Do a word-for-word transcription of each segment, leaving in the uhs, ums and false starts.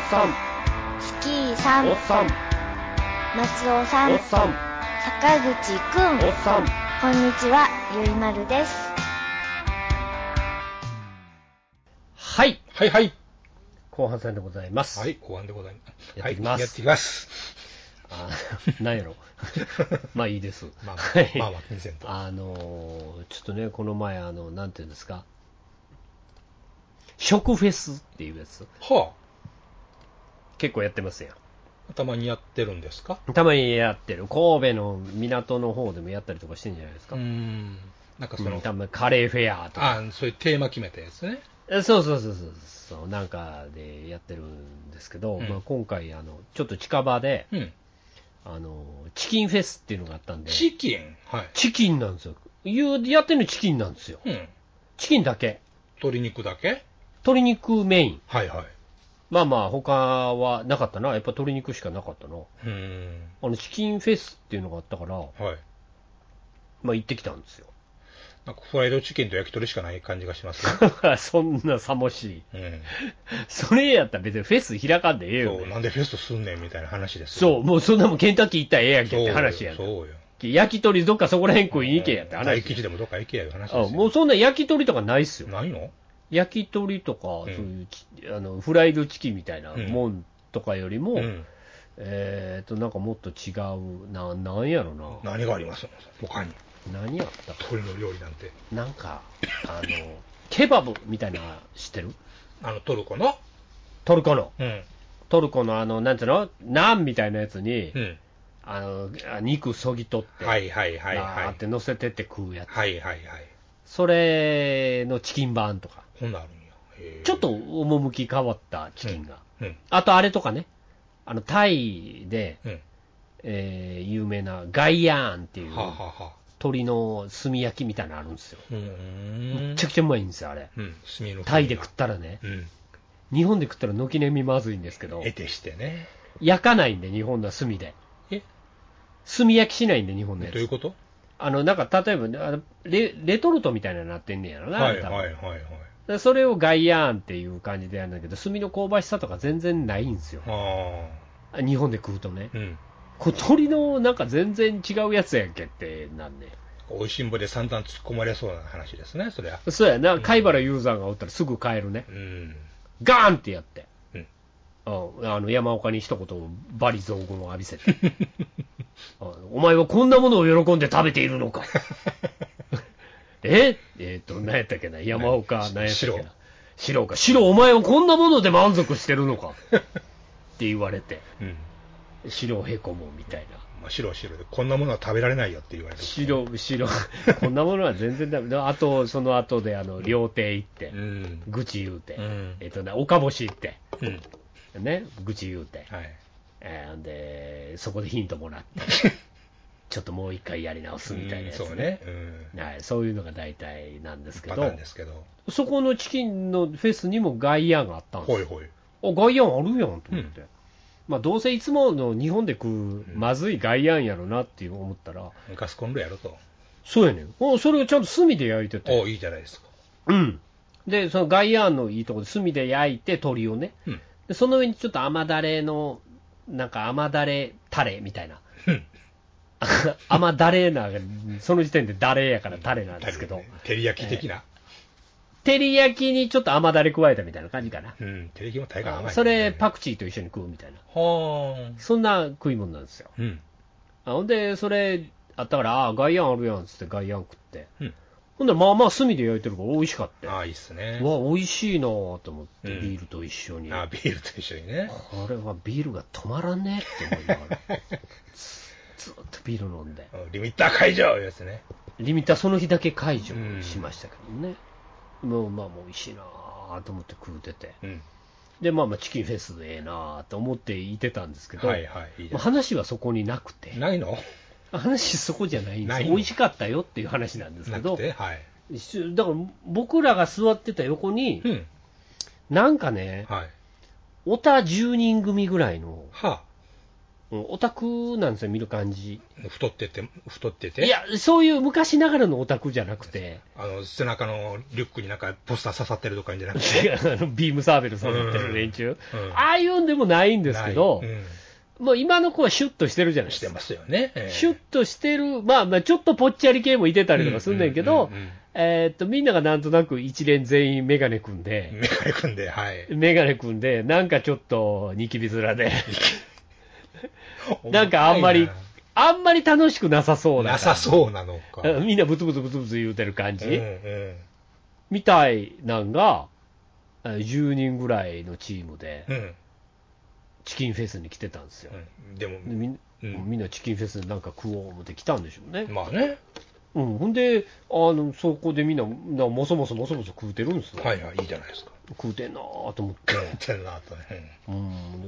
さん、 スキーさん、 おっさん、 松尾さん、 おっさん、 坂口くん、 おっさん。 こんにちは、ゆいまるです。 はい、 はいはい。 後半戦でございます。 はい、後半でございます。 やっていきます。 はい、やっていきます。 あなんやろまあいいです。 まあまあ、 はい、 まあまあ、気にせんと。 あのー、ちょっとね、この前、あの、なんていうんですか、食フェスっていうやつ、 は結構やってますやん。 あ、たまにやってるんですか？ たまにやってる。神戸の港の方でもやったりとかしてんじゃないですか。 うーん。なんかその、 うん、多分カレーフェアとか。 ああ、そういうテーマ決めたやつね。 そうそうそうそうそう、なんかでやってるんですけど、 うん、 まあ、今回あのちょっと近場で、 うん、 あのチキンフェスっていうのがあったんで。 チキン、はい。 チキンなんですよ。いうやってるのチキンなんですよ。 うん。 チキンだけ。 鶏肉だけ？ 鶏肉メイン。 はいはい。 まあまあ他はなかったな。やっぱ鶏肉しかなかったな。 うーん。 あのチキンフェスっていうのがあったから、 はい。 まあ行ってきたんですよ。 なんかフライドチキンと焼き鳥しかない感じがしますね。そんなさもしい。 うん。 それやったら別にフェス開かんでええよ、ね。 そう、なんでフェスすんねんみたいな話ですよ。 そう、もうそんなもんケンタッキー行ったらええやんけって話やん。 そうよ。 焼き鳥どっかそこら辺食いに行けやって話。 大吉でもどっか行けやいう話ですよ。 あ、もうそんな焼き鳥とかないっすよ。 ないの？ 焼き鳥とか、 うん、 そういうちあのフライドチキンみたいなもんとかよりも、うん、えっ、ー、となんかもっと違うな、なんやろな。 何がありますの他に。 何やったか。 鳥の料理なんて。 なんかあのケバブみたいな知ってる？ あのトルコの？ トルコの。 うん。 トルコのあのなんていうの？ナンみたいなやつに。 うん。 あの肉そぎ取って、 はいはいはいはい。 バーって乗せてって食うやつ。 はいはいはい。 それのチキン版とか。 ほんなあるんや。 へちょっと趣変わったチキンが。 うんうん、 あとあれとかね、あのタイで、うん、えー、有名なガイヤーンっていう、はあはあ、鶏の炭焼きみたいなのあるんですよ。めちゃくちゃうまいんですよ、あれ。うん、タイで食ったらね、うん、日本で食ったら軒並みまずいんですけど、 得てしてね。 焼かないんで、日本のは炭で。 え炭焼きしないんで、日本のやつ。 どういうこと？ あの、なんか、例えばあのレ、レトルトみたいなのなってんねやろな、 はいはいはいはい。 それをガイヤーンっていう感じでやるんだけど、炭の香ばしさとか全然ないんですよ。あ日本で食うとね。うん、これ鶏のなんか全然違うやつやんけってなんね。 おいしんぼで散々突っ込まれそうな話ですね、そりゃ。 そうやな、うん、貝原雄山がおったらすぐ帰るね。うん、ガーンってやって。うん、あの山岡に一言バリ雑言を浴びせてお前はこんなものを喜んで食べているのかええー、っと何やったっけな山岡何やったっけな白か白お前はこんなもので満足してるのかって言われて、うん、白へこむみたいな、 まあ、白白でこんなものは食べられないよって言われて白白こんなものは全然ダメあとその後であの料亭行って、うん、愚痴言うて、うん、えー、っとね岡星行って、うんね、愚痴言うて、はいえー、でそこでヒントもらってちょっともう一回やり直すみたいなやつね、うん そうねうんはい、そういうのが大体なんですけ ど, ですけどそこのチキンのフェスにもガイヤンがあったんですよ。 ほいほいあガイヤンあるやんと思って、うんまあ、どうせいつもの日本で食うまずいガイヤンやろなって思ったら、 うん、ガスコンロやろとそうやねんおそれをちゃんと炭で焼いてておいいじゃないですかうんでそのガイヤンのいいところで炭で焼いて鶏をね、うんでその上にちょっと甘だれのなんか甘だれタレみたいな甘だれなその時点でダレやからタレなんですけど、ね、 照り焼き的な、えー、 照り焼きにちょっと甘だれ加えたみたいな感じかな、 うん、照り焼きも大概甘い、ね、 それパクチーと一緒に食うみたいなはそんな食い物なんですよ、うん、あほんでそれあったからあガイヤンあるやんっつってガイヤン食って、うんほんでまあまあ炭で焼いてるから美味しかった。 ああいいっすね。 わ美味しいなと思って、うん、ビールと一緒に。 ああビールと一緒にね。 これはビールが止まらんねって思いながらず, ずっとビール飲んで。 リミッター解除いうやつね。 リミッターその日だけ解除しましたけどね。うん、もうまあもう美味しいなと思って食うてて。うん、でまあまあチキンフェスでええなと思っていてたんですけど、はいはいいいまあ、話はそこになくて。 ないの？ 話そこじゃないんですよ。美味しかったよっていう話なんですけど、 はい、 だから僕らが座ってた横に、うん、なんかね、はい、オタじゅうにん組ぐらいのオタクなんですよ、見る感じ。 太ってて、太ってて。 いや、そういう昔ながらのオタクじゃなくて。 あの、背中のリュックになんかポスター刺さってるとかじゃなくて。 あのビームサーベル刺さってる連中。うんうん、ああいうんでもないんですけど、うん、もう今の子はシュッとしてるじゃないですか。 してますよね。えー、 シュッとしてる、まあ、まあ、ちょっとぽっちゃり系もいてたりとかすんねんけど、えー、っと、みんながなんとなく一連全員メガネ組んで、 メガネ組んで、はい。 メガネ組んで、なんかちょっとニキビ面で、なんかあんまり、あんまり楽しくなさそうな。 なさそうなのか。 みんなブツブツブツブツ言うてる感じ、うんうん、みたいなんが、じゅうにんぐらいのチームで、チキンフェスに来てたんですよ。 うん、でもみ、うん、みんなチキンフェスでなんか食おう思って来たんでしょうね。 まあね。 うん、ほんで、あの、そこでみんな、なもそもそもそもそ食うてるんですよ。 はいはい、いいじゃないですか。 食うてんなーと思って。 食うてんなーとね。 うん、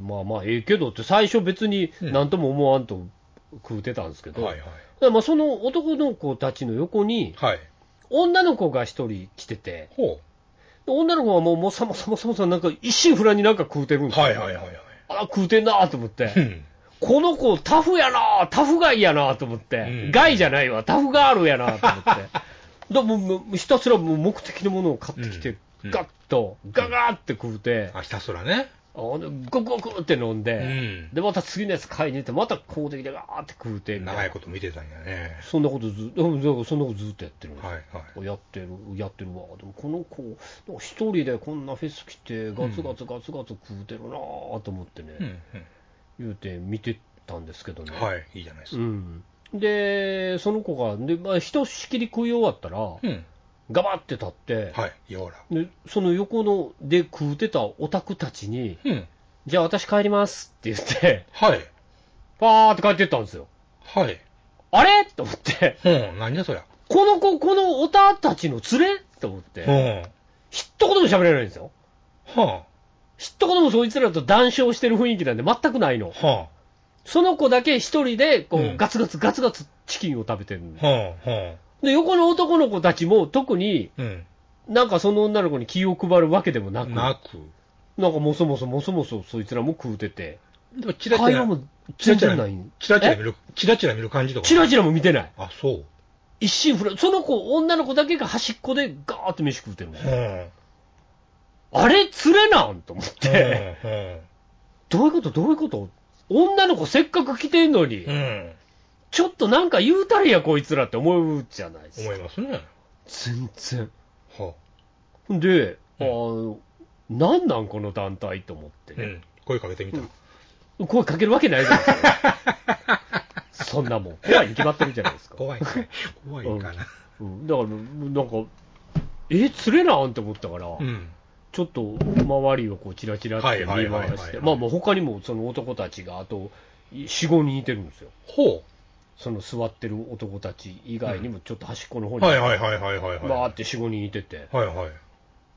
まあまあ、ええけどって、最初別になんとも思わんと食うてたんですけど、 うん、はいはい。 まあその男の子たちの横に、はい、女の子が一人来てて、ほう。女の子はもうもさもさもさもさ、なんか一心不乱になんか食うてるんですよ。 はいはいはいはい。 あ、食うてんなーと思って。うんこの子タフやなタフガイやなと思って、うん、ガイじゃないわ、タフガールやなと思って。だもうひたすらもう目的のものを買ってきて、うん、ガッと、ガガーって食うて、 あ、ひたすらね。 ゴクゴクって飲んで、うん、で、また次のやつ買いに行って、またこうできてガーって食うて。 長いこと見てたんやね。 そんなことずっと、そんなことずっとやってるんですよ。 はいはい、 やってる、やってるわ。でもこの子、一人でこんなフェス来て、ガツガツガツガツ食うてるなと思ってね。うんうん言うて見てたんですけどね。 はい、いいじゃないですか。うん、 で、その子が、でまあ、ひとしきり食い終わったら、うん、ガバって立って、 はい、よらでその横ので食うてたオタクたちに、うん、じゃあ私帰りますって言って、はい、パーって帰ってったんですよ。はい。あれと思って、 うん、何だそりゃ。 この子、このオタたちの連れと思って、うん、一言も喋れないんですよ。はあ一言もそいつらと談笑してる雰囲気なんで全くないの。はあ、その子だけ一人でこう、うん、ガツガツガツガツチキンを食べてるの。はあはあ、で、横の男の子たちも特に、うん、なんかその女の子に気を配るわけでもなく、なくなんかもそもそもそもそそいつらも食うてて、 でもチラチラ会話も全然ない。チラチラ見る、チラチラ見る感じとか。 チラチラも見てない。 あ、そう。 一心不乱。その子、女の子だけが端っこでガーって飯食うてるの。はああれ連れなんと思って、うんうん、どういうことどういうこと女の子せっかく来てんのに、うん、ちょっとなんか言うたれやこいつらって思うじゃないですか。 思いますね。 全然。はあ、で、うん、あなんなんこの団体と思ってね、うん、 声かけてみた、 うん、声かけるわけないじゃないですか。そんなもん。怖いに決まってるじゃないですか。 怖いか。怖いかな。 うん、だから、なんか、え、連れなんって思ったから、うんちょっと周りをこうチラチラって見回して、まあもう他にもその男たちがあとよん、ごにんいてるんですよ。ほう。その座ってる男たち以外にもちょっと端っこの方に、 はいはいはいはいはい。 バーってよん、ごにんいてて。 はいはい。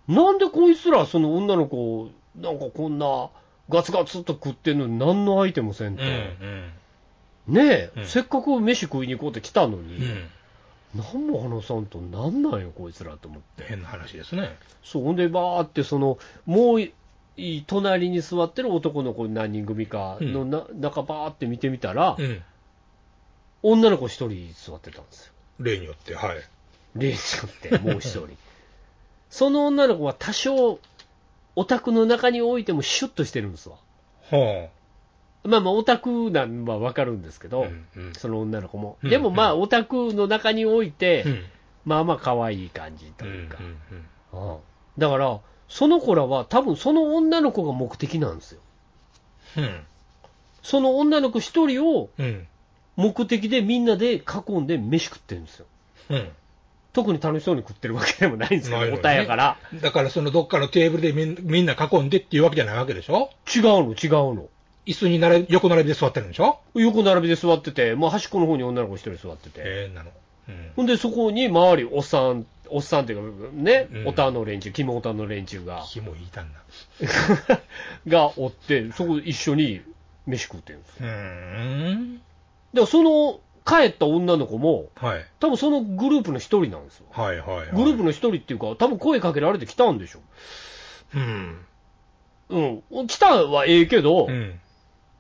なんでこいつらその女の子、なんかこんなガツガツっと食ってんのに何のアイテムせんと。うんうん、ねえ、うん、せっかく飯食いに行こうって来たのに、うん何も話さんとなんなんよこいつらと思って変な話ですね。 そうほんでバーってそのもういい隣に座ってる男の子何人組かのな、うん、中バーって見てみたら、うん、女の子一人座ってたんですよ。 例によってはい例によってもう一人その女の子は多少オタクの中においてもシュッとしてるんですわ。はあまあまあオタクなんはわかるんですけど、うんうん、その女の子も、うんうん、でもまあオタクの中において、うん、まあまあ可愛い感じというか、うんうんうん、だからその子らは多分その女の子が目的なんですよ、うん、その女の子一人を目的でみんなで囲んで飯食ってるんですよ、うん、特に楽しそうに食ってるわけでもないんですけど、おたやから。 だからそのどっかのテーブルでみんみんな囲んでっていうわけじゃないわけでしょ。 違うの違うの。 椅子になれ横並びで座ってるんでしょ。 横並びで座ってて、もう端っこの方に女の子一人座ってて。 えー、なの。 うん、ほんでそこに周りおっさん、おっさんっていうかね、うん、おたの連中、キモおたの連中が。 キモ言いたんだ。 がおって、そこ一緒に飯食ってるんですよ。うーん。でその帰った女の子も、はい、多分そのグループの一人なんですよ。はいはいはい。グループの一人っていうか、多分声かけられて来たんでしょ。うん。うん。来たはええけど、うん、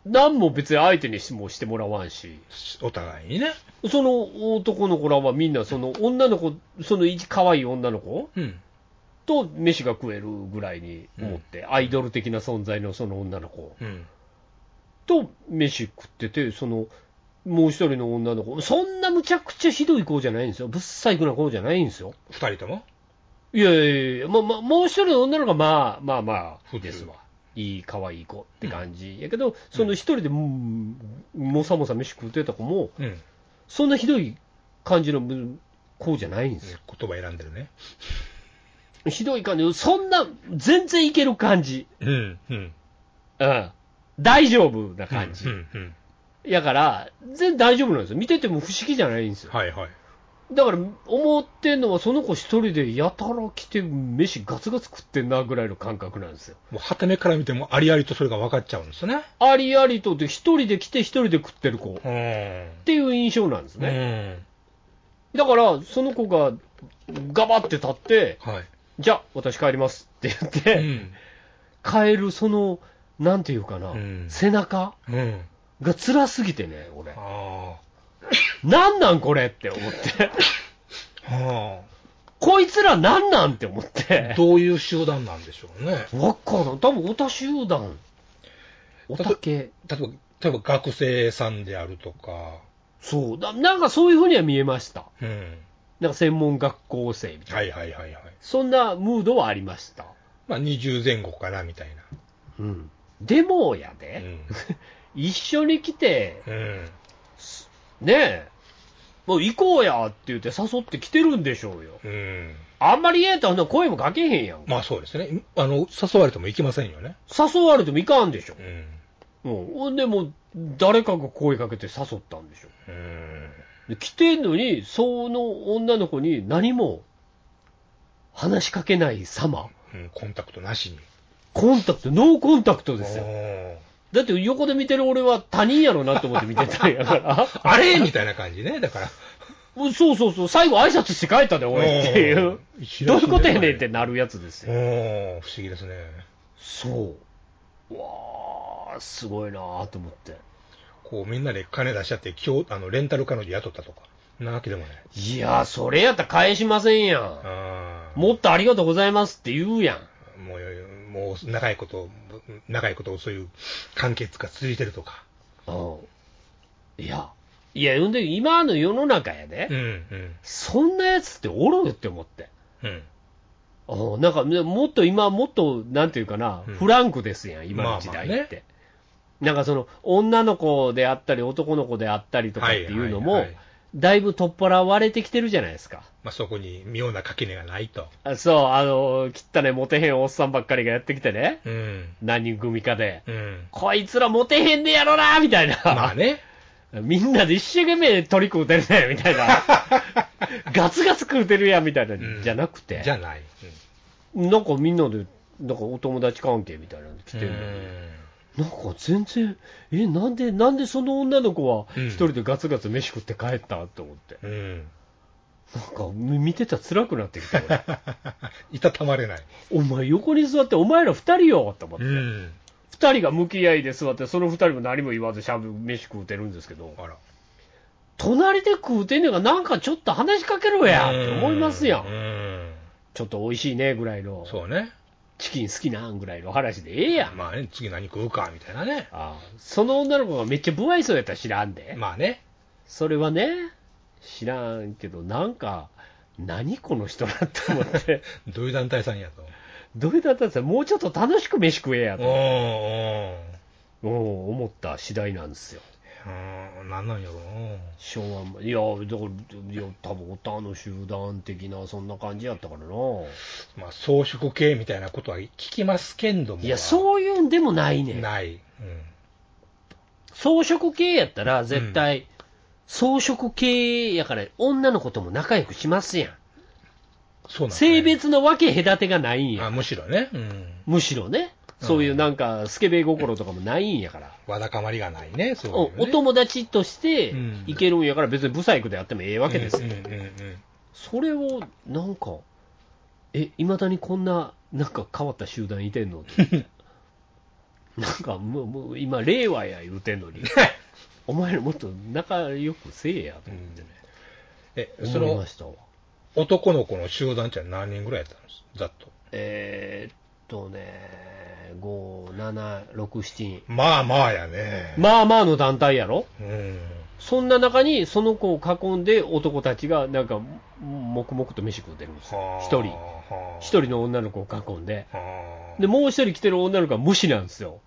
何も別に相手にもしてもらわんし、 お互いにね。 その男の子らはみんな、その女の子、その可愛い女の子、うん、と飯が食えるぐらいに思って、うん、アイドル的な存在のその女の子、うん、と飯食ってて、そのもう一人の女の子、そんなむちゃくちゃひどい子じゃないんですよ、ぶっ細工な子じゃないんですよ。 二人とも？ いやいやいや、まあまあ、もう一人の女の子はまあまあまあですわ。いい可愛い子って感じやけど、うん、その一人でも、もさもさ飯食ってた子も、うん、そんなひどい感じの子じゃないんですよ。 言葉選んでるね。 ひどい感じ、そんな全然いける感じ。うんうん。うん。大丈夫な感じ。うんうんうん、やから、全然大丈夫なんですよ。見てても不思議じゃないんですよ。はいはい。だから思ってんのは、その子一人でやたら来て飯ガツガツ食ってんなぐらいの感覚なんですよ。 もうはためから見てもありありとそれが分かっちゃうんですね。 ありありとで一人で来て一人で食ってる子っていう印象なんですね。だからその子がガバって立って、はい、じゃあ私帰りますって言って、うん、帰るそのなんていうかな、うん、背中が辛すぎてね、俺。あなんなんこれって思って。はあ、こいつらなんなんって思って。 どういう集団なんでしょうね。 わからん。多分オタ集団。オタ系。 例えば、例えば学生さんであるとか。 そうだ。なんかそういう風には見えました。うん。なんか専門学校生みたいな。はいはいはいはい。そんなムードはありました。 まあにじゅうぜん後かなみたいな。 うん。でもやで、うん、一緒に来て、うん、ねえ、もう行こうやって言って誘ってきてるんでしょうよ。うん。あんまり言えたら声もかけへんやん。 まあそうですね。あの、誘われても行きませんよね。 誘われても行かんでしょ。うん。うん。でも、誰かが声かけて誘ったんでしょ。うん。で来てんのに、その女の子に何も話しかけない様。 うん、コンタクトなしに。 コンタクト、ノーコンタクトですよ。だって横で見てる俺は他人やろなと思って見てたんやから。 あれみたいな感じね、だから。 そうそうそう、最後挨拶して帰ったで、俺っていう。どういうことやねんってなるやつですよ。 不思議ですね。 そう。わー、すごいなーと思って。 こうみんなで金出しちゃって、今日、あの、レンタル彼女雇ったとか。なわけでもない。 いやー、それやったら返しませんやん。もっとありがとうございますって言うやん。 もう、もう長いこと、長いことそういう関係が続いてるとか。うん。 いや、いや、ほんで今の世の中やで、うんうん、そんなやつっておるって思って。うん。なんか、もっと今、もっと、なんていうかな、うん、フランクですやん、今の時代って。まあまあね、なんかその、女の子であったり、男の子であったりとかっていうのも、はいはいはい、だいぶ取っ払われてきてるじゃないですか。 まあ、そこに妙な垣根がないと。 あそう、あの、汚ねモテへんおっさんばっかりがやってきてね。うん。何人組かで。うん。こいつらモテへんでやろなみたいな。 まあね。 みんなで一生懸命鳥食うてるねみたいな。ガツガツ食うてるやんみたいな、うん、じゃなくて。 じゃない。 うん、なんかみんなで、なんかお友達関係みたいなの来てるのに。なんか全然、え、なんで、なんでその女の子は一人でガツガツ飯食って帰ったと思って。うん。なんか見てたら辛くなってきた。 いたたまれない。 お前横に座ってお前ら二人よと思って。うん。二人が向き合いで座って、その二人も何も言わずしゃべ飯食うてるんですけど。あら。隣で食うてんねんがなんかちょっと話しかけろやって思いますやん。うん。ちょっと美味しいねぐらいの。 そうね。 チキン好きなんぐらいの話でええやん。 まあね、次何食うかみたいなね。 ああその女の子がめっちゃ不愛想やったら知らんで。 まあね。 それはね、知らんけど、なんか、何この人だって思って。 どういう団体さんやと。 どういう団体さん、もうちょっと楽しく飯食えやと。おお思った次第なんですよ。 うん、なんなんやろうな。 昭和も、いや、だから、いや、多分オタの集団的な、そんな感じやったからな。 まあ、装飾系みたいなことは聞きますけんども。 いや、そういうんでもないねん。 ない。うん。 装飾系やったら、絶対、うん、装飾系やから、女の子とも仲良くしますやん。そうなんですね。性別の分け隔てがないんや。 あ、むしろね。うん。 むしろね。そういうなんか、スケベ心とかもないんやから。 わだかまりがないね、そういうね。 お友達としていけるんやから、別にブサイクであってもええわけですよ。それを、なんか、え、いまだにこんな、なんか変わった集団いてんのってなんかもう、もう今、令和や言うてんのに、お前らもっと仲良くせえやと思ってね。 うん、え、その、男の子の集団って何人ぐらいやったんですざっと。 えー、っとね、ご、なな、ろく、ななにん。 まあまあやね。 まあまあの団体やろ。 うん。 そんな中にその子を囲んで男たちがなんか黙々と飯食うてるんですよ。一人。一人の女の子を囲んで。で、もう一人来てる女の子は無視なんですよ。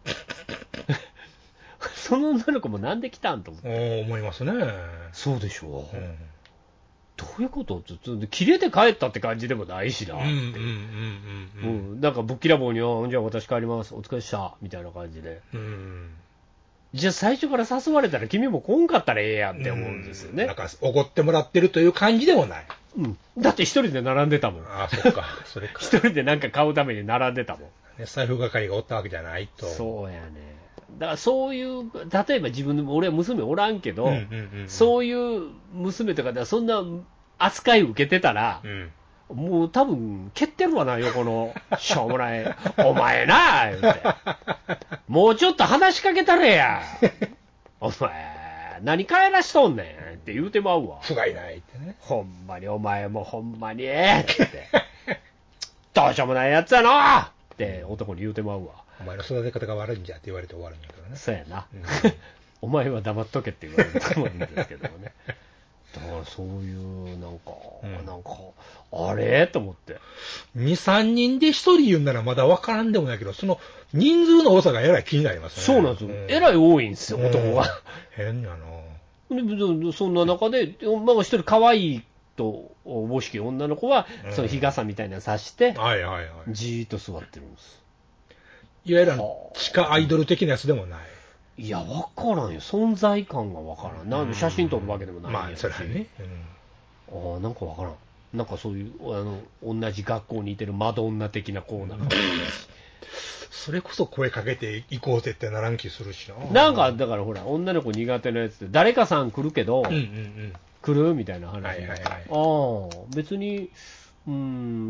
その女の子もなんで来たんと思って。 思いますね。 そうでしょう。うん、どういうことって切れて帰ったって感じでもないしなって。なんかぶっきらぼうに、じゃあ私帰ります。お疲れっしたみたいな感じで。うん、じゃあ最初から誘われたら君も来んかったらええやんって思うんですよね。 なんかおごってもらってるという感じでもない。 うん。だって一人で並んでたもん。 ああ、そっか。それか。 一人でなんか買うために並んでたもん。 ね、財布係がおったわけじゃないと。 そうやね。だからそういう、例えば自分の、俺は娘おらんけど、うんうんうんうん、そういう娘とかではそんな扱い受けてたら、うん、もう多分、蹴ってるわな、横の、しょうもない、お前な、言うて。もうちょっと話しかけたれや。お前、何帰らしとんねんって言うてまうわ。 不甲斐ないってね。 ほんまに、お前もほんまに、ええって。どうしようもないやつやなって男に言うてまうわ。 お前の育て方が悪いんじゃって言われて終わるんやけどね。 そうやな。うん、お前は黙っとけって言われると思うんですけどもね。だからそういう、なんか、うん、なんか、あれと思って。 に、さんにんでひとり言うならまだわからんでもないけど、その人数の多さがえらい気になりますね。 そうなんですよ。うん、えらい多いんですよ、男が。 変やな。 で、そんな中で、まあ一人可愛いとおぼしき女の子は、うん、その日傘みたいなのさして、はいはいはい、じーっと座ってるんです。 いわゆる地下アイドル的なやつでもない。 いや、わからんよ。存在感がわからん。なんで写真撮るわけでもないんやし。 まあ、それはね。 うん、ああ、なんかわからん。なんかそういう、あの、同じ学校にいてるマドンナ的なコーナーがそれこそ声かけていこうぜってならん気するしな。 なんか、だからほら、女の子苦手なやつって、誰かさん来るけど、うんうんうん、来るみたいな話。はいはいはい、ああ、別に、うん、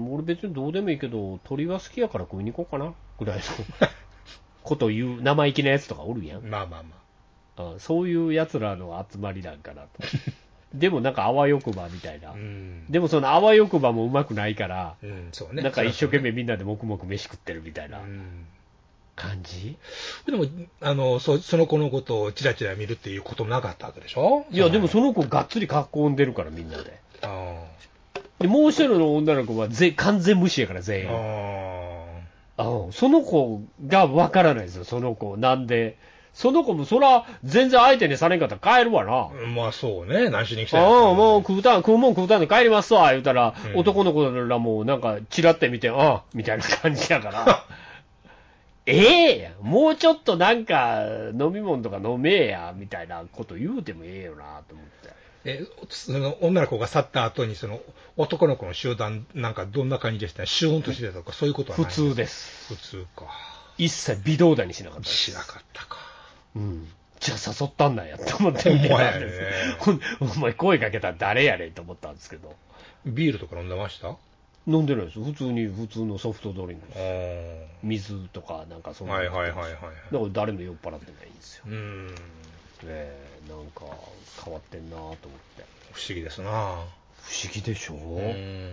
俺別にどうでもいいけど、鳥は好きやから食いに行こうかなぐらいのこと言う生意気なやつとかおるやん。 まあまあまあ。あそういうやつらの集まりなんかなと。でもなんかあわよくばみたいな。うん、でもそのあわよくばもうまくないから、うんそうね、なんか一生懸命みんなで黙々飯食ってるみたいな感じ、 うん、でもあの そ, その子のことをチラチラ見るっていうことなかったわけでしょ。 いやでもその子がっつり囲んでるからみんなで。あでもう一人の女の子はぜ完全無視やから全員。ああその子がわからないですよ。その子なんで。その子もそら全然相手にされんかったら帰るわな。 まあそうね。何しに来たんや。 ああもう食うたん食うもん食うたんで帰りますわ言うたら、うん、男の子らもなんかチラって見てああみたいな感じやから。ええやもうちょっとなんか飲み物とか飲めえやみたいなこと言うてもええよなと思って。 えその女の子が去った後にその男の子の集団なんかどんな感じでしたね。シューンとしてたとかそういうことはない。 普通です。 普通か。 一切微動だにしなかったです。 しなかったか。 うん。じゃあ誘ったんだよって思って見てたんです、ね、お前声かけたら誰やねんと思ったんですけど。 ビールとか飲んでました？ 飲んでないです。普通に普通のソフトドリンクです。水とかなんかそんなの。はいはいはいはい。だから誰も酔っ払ってないんですよ。うん。えー、なんか変わってんなと思って。 不思議ですな。 不思議でしょう。うん。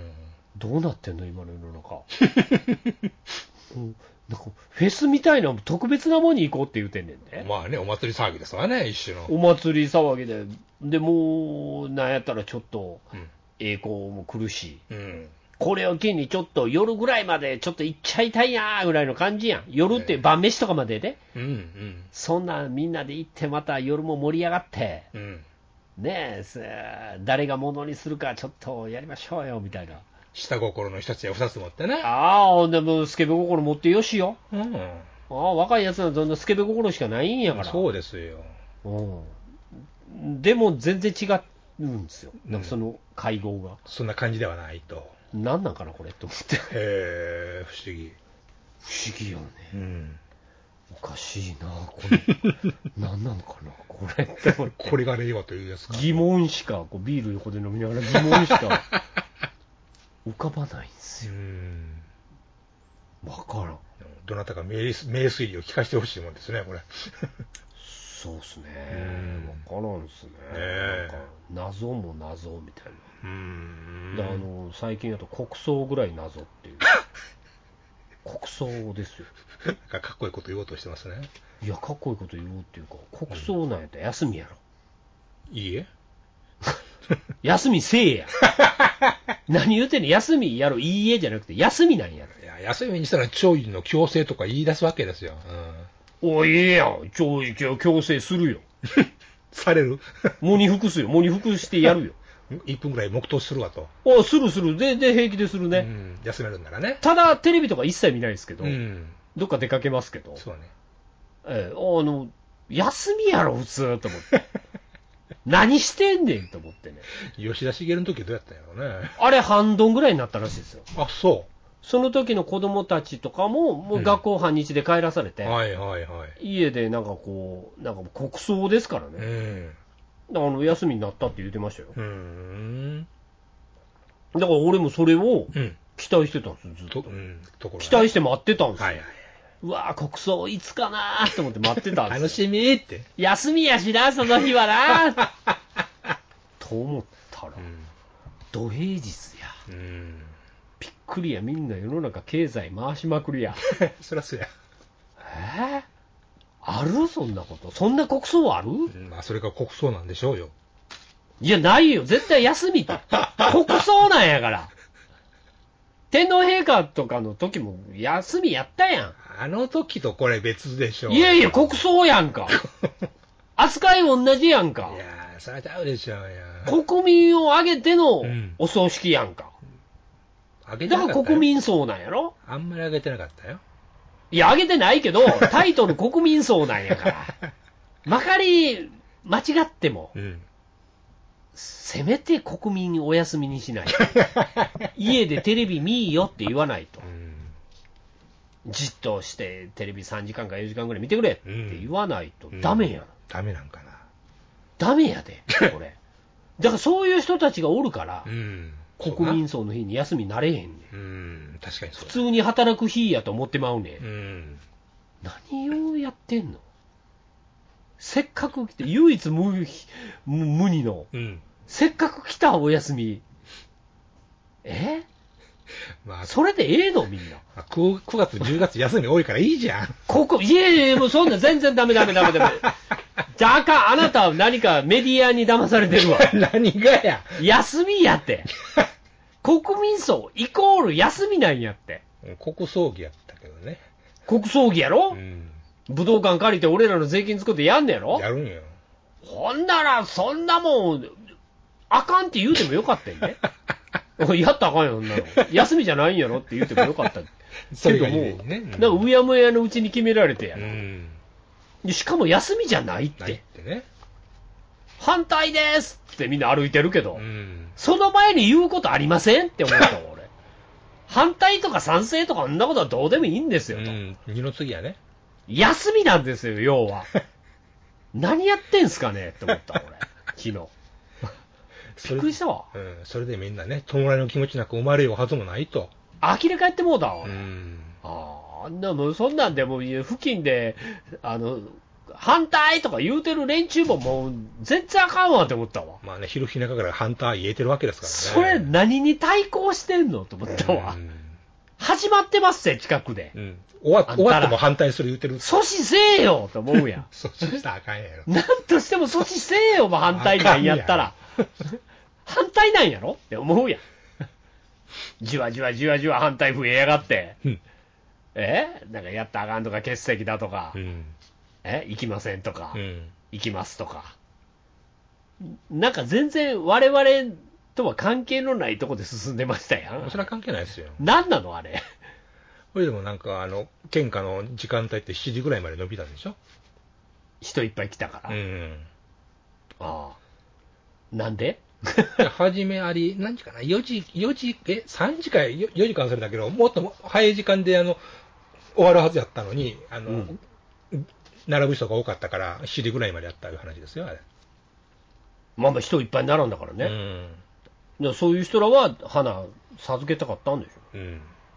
どうなってんの今の世の中。うんなんかフェスみたいな特別なもんに行こうって言うてんねんで。 まあね、お祭り騒ぎですわね、一種の。 お祭り騒ぎで。で、もう、なんやったらちょっと、栄光も来るし、うん、これを機にちょっと夜ぐらいまでちょっと行っちゃいたいなーぐらいの感じやん。夜って晩飯とかまでで、うんうん、そんなみんなで行ってまた夜も盛り上がって、うん、ねえ、誰が物にするかちょっとやりましょうよ、みたいな。 下心の一つや二つ持ってね。 ああ、でもスケベ心持ってよしよ。うん。ああ、若いやつはそんなスケベ心しかないんやから。 そうですよ。 うん。でも全然違うんですよ。なんかその会合が、うん。 そんな感じではないと。 なんなんかなこれと思って。へえ、不思議。 不思議よね。うん。おかしいなこれ。何なのかなこれ。 これが令和というやつか。 疑問しかこうビール横で飲みながら疑問しか。浮かばないんですよ。 わからん。 どなたか名名推理を聞かせてほしいもんですね、これ。 そうっすね。わからんっすね。 ねなんか謎も謎みたいな。 うーん。 であの最近だと国葬ぐらい謎っていう。国葬ですよ。 なんかかっこいいこと言おうとしてますね。 いや、かっこいいこと言おうっていうか、国葬なんやったら休みやろ。 いいえ。 休みせえや。何言うてんねん、休みやろ、いいえじゃなくて、休みなんやろ。 いや、休みにしたら弔意の強制とか言い出すわけですよ。 うん、おい、ええやん。弔意強制するよ。 される喪に服すよ。喪に服してやるよ。 いっぷんぐらい黙祷するわと。 おするする。全然平気でするね、うん。 休めるんならね。 ただ、テレビとか一切見ないですけど、 うん、 どっか出かけますけど。 そうね。 ええ、あの、休みやろ、普通と思って。何してんねんと思ってね。 吉田茂の時どうやったんやろうね。 あれ半ドンぐらいになったらしいですよ。 あ、そう。 その時の子供たちとかも、もう学校半日で帰らされて、 うん、はいはいはい。 家でなんかこう、なんか国葬ですからね。うん。あの、休みになったって言ってましたよ。 うん。 だから俺もそれを期待してたんですよ、ずっと。 とうん、ところね、 期待して待ってたんですよ。 はいはい。 うわぁ、国葬いつかなーと思って待ってたんですよ。 楽しみって。 休みやしな、その日はなと思ったら、うん、土平日や。うん、びっくりや、みんな世の中経済回しまくりや。 そりゃそうや。 えー、あるそんなこと。そんな国葬ある、うん、まあそれが国葬なんでしょうよ。 いや、ないよ。絶対休みと。国葬なんやから。天皇陛下とかの時も休みやったやん。 あの時とこれ別でしょう。 いやいや、国葬やんか。扱い同じやんか。 いやー、それはちゃうでしょうや。 国民を挙げてのお葬式やんか。 うん、げてなかったよ。 だから国民葬なんやろ。 あんまり挙げてなかったよ。 いや、挙げてないけど、タイトル国民葬なんやから。まかり間違っても、うん、せめて国民お休みにしないと。家でテレビ見いよって言わないと。うん、じっとしてテレビさんじかんかよじかんぐらい見てくれって言わないとダメやん。うんうん、 ダメなんかな。 ダメやで、これ。だからそういう人たちがおるから、うん、国民葬の日に休みなれへんねん。 うん、確かにそう。 普通に働く日やと思ってまうねん。うん、何をやってんの？せっかく来て、唯一無無無二の、うん、せっかく来たお休み。えまあ、それでええのみんな。 くがつ、じゅうがつ休み多いからいいじゃん。 ここ、いやいや、もうそんな全然ダメダメダメダメ。じゃあかん、あなたは何かメディアに騙されてるわ。 何がや。 休みやって。国民葬イコール休みなんやって。 国葬儀やったけどね。 国葬儀やろ、うん、武道館借りて俺らの税金作ってやんねやろ。 やるんよ。 ほんなら、そんなもん、あかんって言うてもよかったんね。やったらあかんよ、そんなの。休みじゃないんやろって言うてもよかった。けども、ね、うん、なんかうやむやのうちに決められてやる、うん。しかも休みじゃないって。ないってね。反対ですってみんな歩いてるけど、うん、その前に言うことありませんって思ったもん、俺。反対とか賛成とかそんなことはどうでもいいんですよと。うん、 二の次やね。 休みなんですよ、要は。何やってんすかねって思った、俺。昨日。びっくりしたわ。 うん、それでみんなね、弔いの気持ちなく生まれようはずもないと。 呆れ返ってもうたわ。うん、ああ、あんなもうそんなんでも付近で、あの、反対とか言うてる連中ももう全然あかんわって思ったわ。 まあね、昼日中から反対言えてるわけですからね。それ何に対抗してんのと思ったわ。うん、始まってますぜ、近くで。うん、 終わ、終わっても反対する言うてる。 阻止せえよと思うやん。 阻止したらあかんやろ。 なんとしても阻止せえよ、もう反対なんやったら。反対なんやろって思うやん。じわじわじわじわ反対増えやがって。うん、えなんかやったらあかんとか欠席だとか。うん、え行きませんとか、うん、行きますとか。なんか全然我々とは関係のないとこで進んでましたやん。 それは関係ないですよ。 何なのあれ。 これでもなんかあの、献花の時間帯ってしちじぐらいまで伸びたんでしょ？ 人いっぱい来たから。うん。ああ。なんではじめあり、何時かな ?よじ、よじ、え、さんじかよじかんそれだけど、もっと早い時間であの、終わるはずやったのに、あの、うん、並ぶ人が多かったから、しちじぐらいまでやったいう話ですよ、あれ。 まあまあ人いっぱい並んだからね。うん。そういう人らは花授けたかったんでしょ。うん。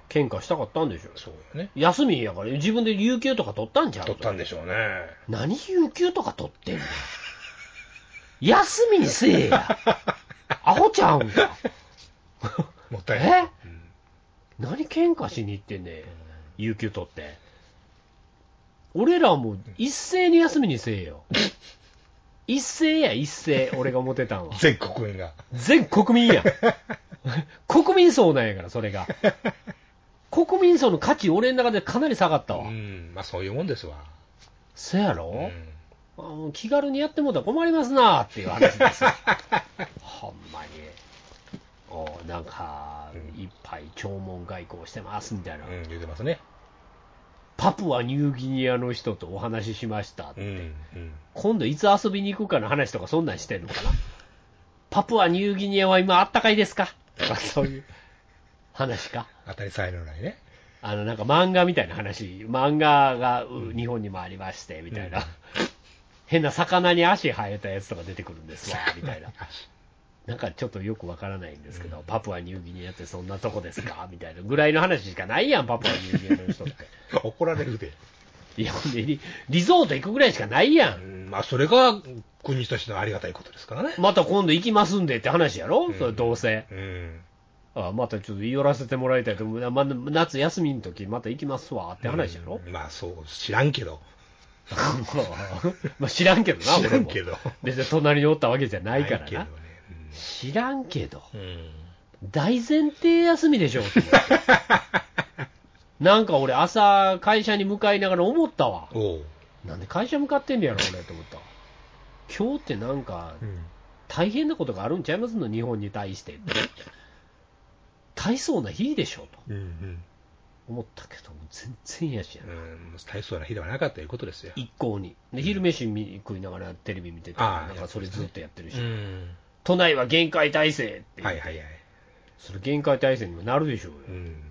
喧嘩したかったんでしょ。 そうよね。 休みやから自分で有給とか取ったんちゃう？ 取ったんでしょうね。 何有給とか取ってんの？休みにせえや。アホちゃうんか。 もったいない。え、 うん、何喧嘩しに行ってんねん、うん、有給取って。俺らも一斉に休みにせえよ。一斉や、一斉。俺が思ってたんは。 全国民が。 全国民や。国民層なんやから、それが。国民層の価値、俺の中でかなり下がったわ。 うん、まあそういうもんですわ。 そやろ、うん、気軽にやってもうたら困りますなっていう話ですよ。ほんまに。おなんか、うん、いっぱい弔問外交してますみたいな。 うん、言うてますね。 パプアニューギニアの人とお話ししましたって、うんうん、今度いつ遊びに行くかの話とかそんなんしてんのかな。パプアニューギニアは今あったかいですかとかそういう話か。 当たり障りのないね。 あのなんか漫画みたいな話、漫画が日本にもありましてみたいな、うん、変な魚に足生えたやつとか出てくるんですわみたいな。なんかちょっとよくわからないんですけど、うん、パプアニューギニアってそんなとこですかみたいなぐらいの話しかないやん、パプアニューギニアの人って。 怒られるで。 いや、リ, リゾート行くぐらいしかないやん。 うん、まあ、それが国としてのありがたいことですからね。 また今度行きますんでって話やろ、うん、それどうせ。 うん、 ああまたちょっと寄らせてもらいたいと思う。ま、夏休みの時また行きますわって話やろ、 うん、まあ、そう、知らんけど。 まあ、知らんけどな、 知らんけど。 別に隣におったわけじゃないからな。 ないけどね。 知らんけど、 うん、 大前提休みでしょってなんか俺朝会社に向かいながら思ったわ。 おうなんで会社向かってんねやろ俺と思ったわ。今日ってなんか大変なことがあるんちゃいますの日本に対して大層な日でしょと、うんうん、思ったけど全然やしやな、うん、 大層な日ではなかったということですよ。 一向にで昼飯食いながらテレビ見てて、うん、なんかそれずっとやってるし、 うん、 都内は限界体制って言って、 はいはいはい、 それ限界体制にもなるでしょうよ、 うん、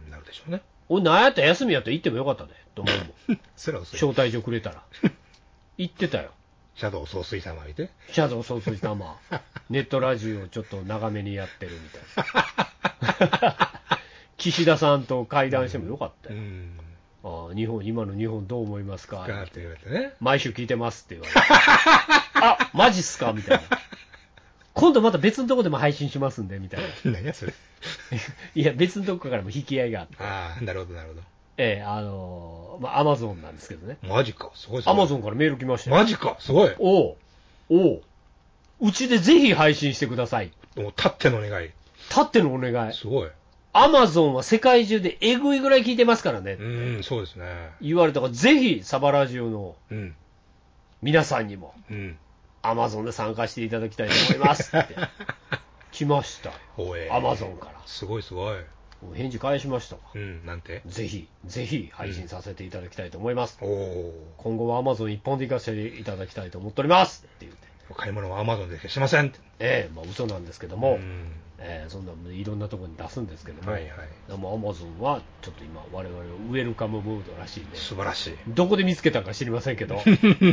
なるでしょうね。 俺なんやったら休みやったら行ってもよかったでと思うもんそらそ招待状くれたら行ってたよ。 シャドウ総帥様いてシャドウ総帥様ネットラジオをちょっと長めにやってるみたいな岸田さんと会談してもよかったよ、うん、あ日本今の日本どう思いますかって言われて、ね、 毎週聞いてますって言われてあマジっすかみたいな今度また別のとこでも配信しますんでみたいな何やそれいや別のとこからも引き合いがあって、 ああなるほどなるほど、 ええあのー、まあアマゾンなんですけどね。 マジかすごいすごい。 アマゾンからメール来ましたよ。 マジかすごい。 おうおううちでぜひ配信してください。 もうたってのお願い。 たってのお願い。 すごい。 アマゾンは世界中でえぐいぐらい聞いてますからね。 うんそうですね。 言われたからぜひサバラジオの皆さんにも、 うん、 アマゾンで参加していただきたいと思いますって来ましたよ。アマゾンから。 すごいすごい。 返事返しましたわ。 うん、なんてぜひ、ぜひ配信させていただきたいと思います。 うん、お今後は Amazon 一本で行かせていただきたいと思っておりますって言って。 買い物は Amazon でしませんって。 ええまあ嘘なんですけども、 うん、 えー、そんないろんなところに出すんですけども、 はいはい、 でも Amazon はちょっと今我々ウェルカムムードらしいんで。 素晴らしい。 どこで見つけたか知りませんけど。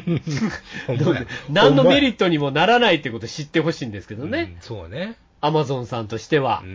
何のメリットにもならないってことを知ってほしいんですけどね。 うん、そうね。 アマゾンさんとしては、うん、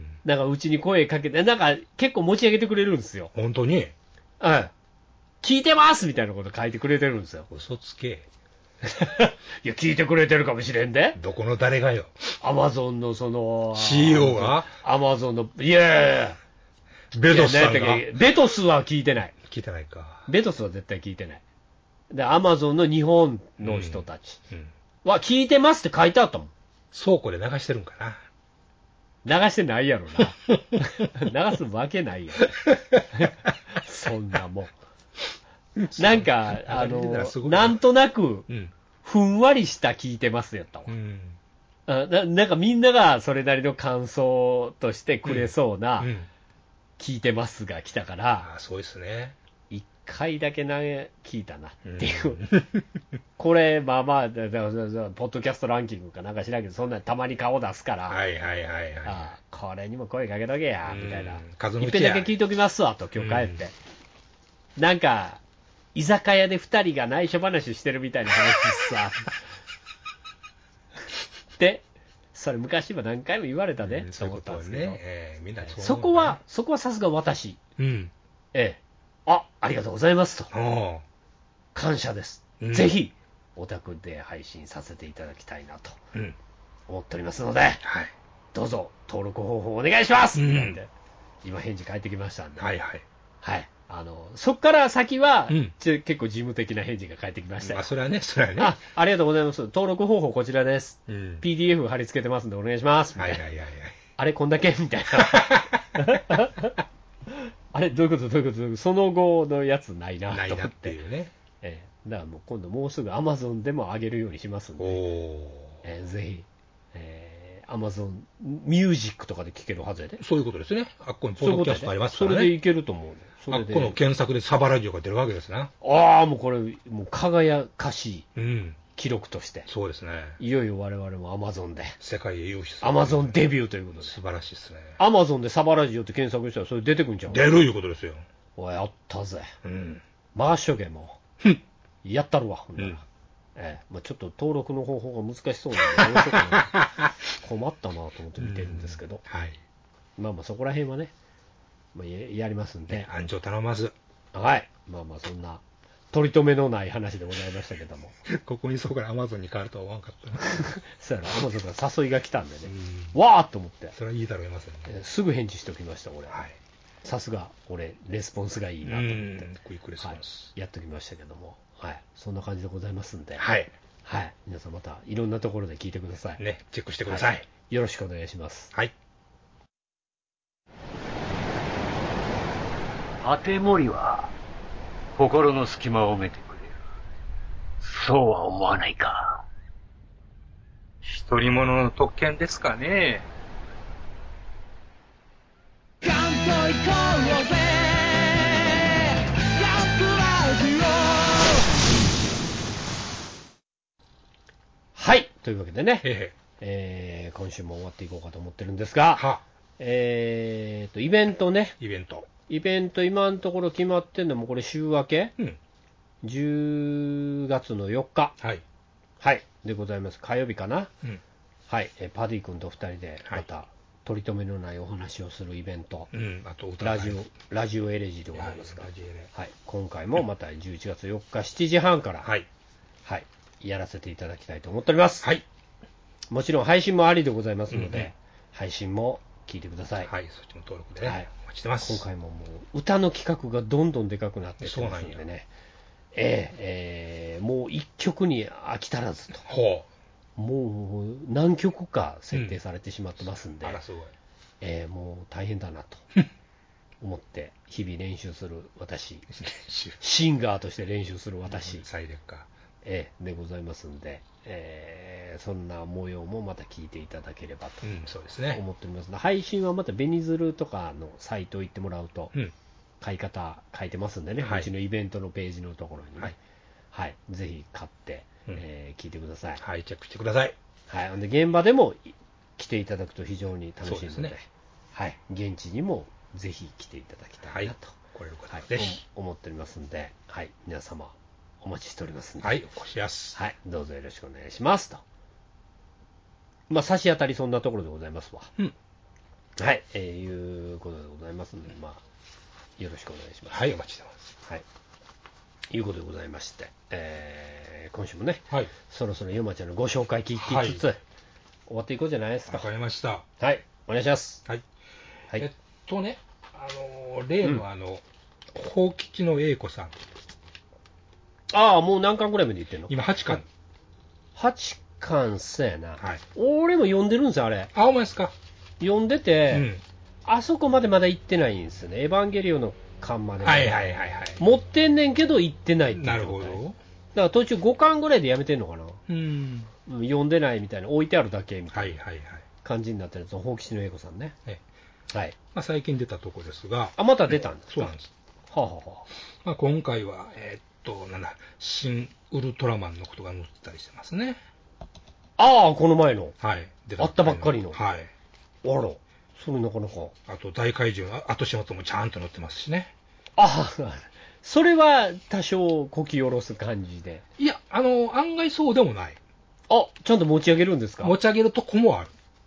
なんかうちに声かけて、なんか結構持ち上げてくれるんですよ。 本当に？ はい。聞いてますみたいなこと書いてくれてるんですよ。 嘘つけ。 いや、聞いてくれてるかもしれんで。 どこの誰がよ。 アマゾンのその、 シーイーオー がアマゾンの、いやいやベトスさんがベトスは聞いてない。 聞いてないか。 ベトスは絶対聞いてない。で、アマゾンの日本の人たちは聞いてますって書いてあったもん。 倉庫で流してるんかな。 流してないやろな。流すわけないやろ。そんなもん。なんか、あの、なんとなく、ふんわりした聞いてますやったわ、うん、な。なんかみんながそれなりの感想としてくれそうな、うんうん、聞いてますが来たから、 あそうですね。 一回だけな聞いたなっていう。うん、これ、まあまあ、ポッドキャストランキングかなんか知らんけど、そんなたまに顔出すから、 はいはいはいはい。 あこれにも声かけとけや、みたいな。 数いっぺんだけ聞いときますわと、今日帰って。うん、なんか、居酒屋で二人が内緒話してるみたいな話さ。で、 それ昔も何回も言われたね、と思ったんですけど、 ねえー、みんな そ, そこは、そこはさすが私、 うん、 ええ、あ、ありがとうございますと、感謝です、うん、ぜひお宅で配信させていただきたいなと思っておりますので、うん、はい、どうぞ登録方法お願いします、うん、なんて今返事返ってきましたんで、はいはいはい、あのそこから先は、うん、結構事務的な返事が返ってきましたよ。 まあ、それはね、それはね。 あ、ありがとうございます。登録方法こちらです。うん、ピーディーエフ 貼り付けてますんでお願いします。はいはいはいはい。あれこんだけみたいな。あれどういうことどういうことその後のやつないなと思って。ないなっていうね。えー、だからもう今度もうすぐ Amazon でも上げるようにしますんで、おえー、ぜひ、えーアマゾンミュージックとかで聴けるはずやで。 そういうことですね。あっこにポッドキャストありますからね。 それでいけると思う、ね。それであっこの検索でサバラジオが出るわけですね。 ああ、もうこれ、もう輝かしい記録として。うん、 そうですね。 いよいよ我々もアマゾンで。 世界へ融資する。アマゾンデビューということで。 素晴らしいですね。 アマゾンでサバラジオって検索したらそれ出てくるんちゃう？ 出るいうことですよ。 おい、やったぜ。うん。回しとけ、もう。やったるわ、ほんなら。うんええまあ、ちょっと登録の方法が難しそうなんで、どうしようかな困ったなと思って見てるんですけど、はい、まあまあそこら辺はね、まあ、や, やりますんで、 安城頼まず、 はい、まあまあそんな取り留めのない話でございましたけども、 ここにそうからアマゾンに変わるとは思わなかったそうやな、アマゾンから誘いが来たんでね、わーっと思って、 それはいいだろういませんね、 えー、すぐ返事しておきました、俺。はいさすが俺レスポンスがいいなと思ってクイックレスポンス、 はい、やっときましたけども、はい、そんな感じでございますんで、 はいはい、皆さんまたいろんなところで聞いてくださいね、チェックしてください、はい、 よろしくお願いします。 はい。 あてもりは心の隙間を埋めてくれる。そうは思わないか。 独り者の特権ですかね。 はい、というわけでね、ええー、今週も終わっていこうかと思ってるんですが、はえーと、イベントね、 イベント、 イベント、今のところ決まってるのも、これ、週明け、うん、じゅうがつのよっか、はい、はい、でございます、火曜日かな、うん、はい、えパディ君とふたりで、また、はい、取り留めのないお話をするイベント、うん、あと歌ラジオラジオエレジでございますが、はいはい、今回もまたじゅういちがつよっかしちじはんから、はいはい、やらせていただきたいと思っております、はい、もちろん配信もありでございますので、うんうん、配信も聞いてください。 はい、そっちも登録で、ね、はい、お待ちしてます。 今回ももう歌の企画がどんどんでかくなってきてますのでね、えーえー、もういっきょくに飽き足らずと、ほうもう何曲か設定されてしまってますんで、うん、あらすごい、えー、もう大変だなと思って日々練習する私シンガーとして練習する私、うん、 最劣化、 えー、でございますんで、えー、そんな模様もまた聞いていただければと思っております、うんね、配信はまたベニズルとかのサイト行ってもらうと、うん、買い方書いてますんでね、はい、うちのイベントのページのところにね、はいはい、ぜひ買って、うんえー、聞いてください。 はい、チェックしてください。 はい、で現場でも来ていただくと非常に楽しいので、ねはい、現地にもぜひ来ていただきたいなと、はい、 これることぜひ思っておりますので、はい、皆様お待ちしておりますので、 はい、お越しやす、 はい、どうぞよろしくお願いしますと。まあ差し当たりそんなところでございますわ。うん、はい、えー、いうことでございますので、まあよろしくお願いします。 はい、お待ちしてます。 はい。いうことでございまして、えー、今週もね、はい、そろそろゆまちゃんのご紹介聞きつつ、はい、終わっていこうじゃないですか。 わかりました。 はい、お願いします。 はい。はい、えっとね、あの例のあの、宝、うん、吉の英子さん。 ああ、もう何巻ぐらいまで言ってんの？ 今はちかん。 はちかんそうやな。はい。俺も読んでるんですよ、あれ。 あ、お前ですか。 読んでて、うん、あそこまでまだ行ってないんですよね。エヴァンゲリオンの巻まで。 はいはいはいはい。 持ってんねんけど行ってないっていう。 なるほど。だから途中ごかんぐらいでやめてんのかな。うん。読んでないみたいな、置いてあるだけみたいな感じになってるんですよ。宝吉の英子さんね。ねはい。まあ最近出たとこですが。 あ、また出たんですか？ そうなんです。 はあ、はあ、 まあ今回は、えー、っと、なんだ、新ウルトラマンのことが載ってたりしてますね。 ああ、この前の。 はい。 あったばっかりの。 はい。 あら、それなかなか。 あと、大怪獣の後始末もちゃんと載ってますしね。 ああ、それは多少こき下ろす感じで。 いや、あの、案外そうでもない。 あ、ちゃんと持ち上げるんですか？ 持ち上げるとこもある。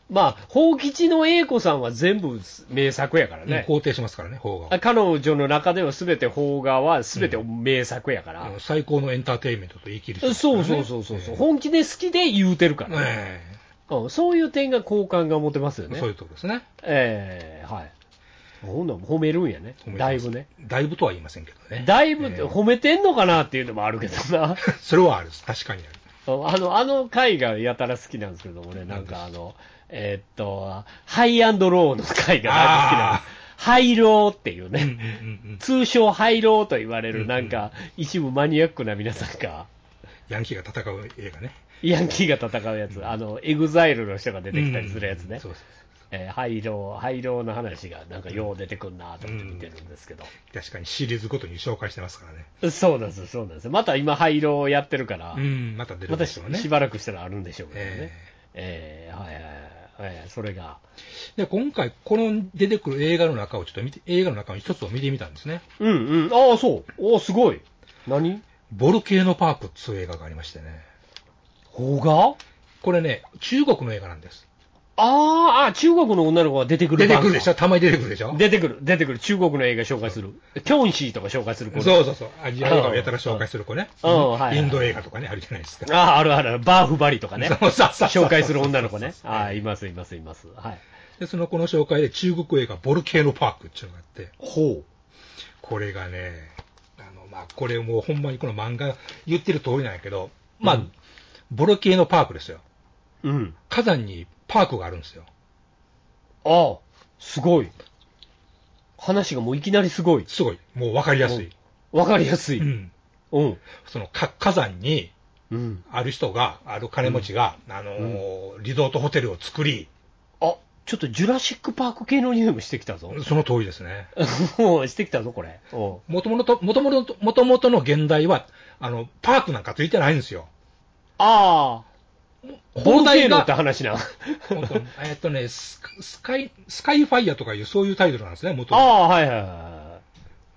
まあ、宝吉の英子さんは全部名作やからね。 肯定しますからね、邦画。 彼女の中では全て邦画は全て名作やから。 うん、最高のエンターテインメントと言い切る人、ね、 そうそうそうそう、えー。本気で好きで言うてるからね。えーうん、そういう点が好感が持てますよね。 そういうとこですね。 ええー、はい。ほんなら褒めるんやね。だいぶね。 だいぶとは言いませんけどね。 だいぶって褒めてんのかなっていうのもあるけどな。 それはある。確かにある。 あの、あの回がやたら好きなんですけどもね、なんかあの、えー、っと、ハイアンドローの回が大好きなんです。ハイローっていうね、うんうんうん、通称ハイローと言われる、なんか、一部マニアックな皆さんが。 ヤンキーが戦う映画ね。 ヤンキーが戦うやつ、うん、あの、エグザイルの人が出てきたりするやつね。うんうん、そうそうえー、ハイロー、ハイローの話がなんかよう出てくんなと思って見てるんですけど、 うん。確かにシリーズごとに紹介してますからね。 そうなんです、そうなんです。また今ハイローやってるから、 うん、また出るんでしょうね。 またしばらくしたらあるんでしょうけどね。えー、えー、はいはいはい、はい、それが。 で、今回この出てくる映画の中をちょっと見て、映画の中の一つを見てみたんですね。 うんうん、ああ、そう。おすごい。何？ ボルケーノパークっていう映画がありましてね。 邦画？ これね、中国の映画なんです。 ああ、中国の女の子が出てくる。 出てくるでしょ、たまに出てくるでしょ。 出てくる、出てくる。中国の映画紹介する。キョンシーとか紹介する子。 そうそうそう。アジア映画をやたら紹介する子ね。うん、はい。インド映画とかね、あるじゃないですか。 ああ、あるある。バーフバリとかね。 そうそうそう。 紹介する女の子ね。ああ、います、います、います。はい。 で、その子の紹介で中国映画、ボルケーノパークっていうのがあって。 ほう。 これがね、あの、まあ、これもうほんまにこの漫画言ってる通りなんやけど、まあ、うん、ボルケーノパークですよ。 うん。 火山にパークがあるんですよ。 ああ、すごい。話がもういきなりすごい。 すごい。もう分かりやすい。 分かりやすい。 うん。 うん。 その火山に、 うん、 ある人が、ある金持ちが、うん、あのーうん、リゾートホテルを作り。 あ、ちょっとジュラシックパーク系の匂いもしてきたぞ。 その通りですね。 もうしてきたぞ、これ。 もともと、もともと、もともとの現代は、あの、パークなんかついてないんですよ。 ああ。ボルケーノって話な。 えっとねス、スカイ、スカイファイヤーとかいう、そういうタイトルなんですね、元 々。ああ、はいはいはい。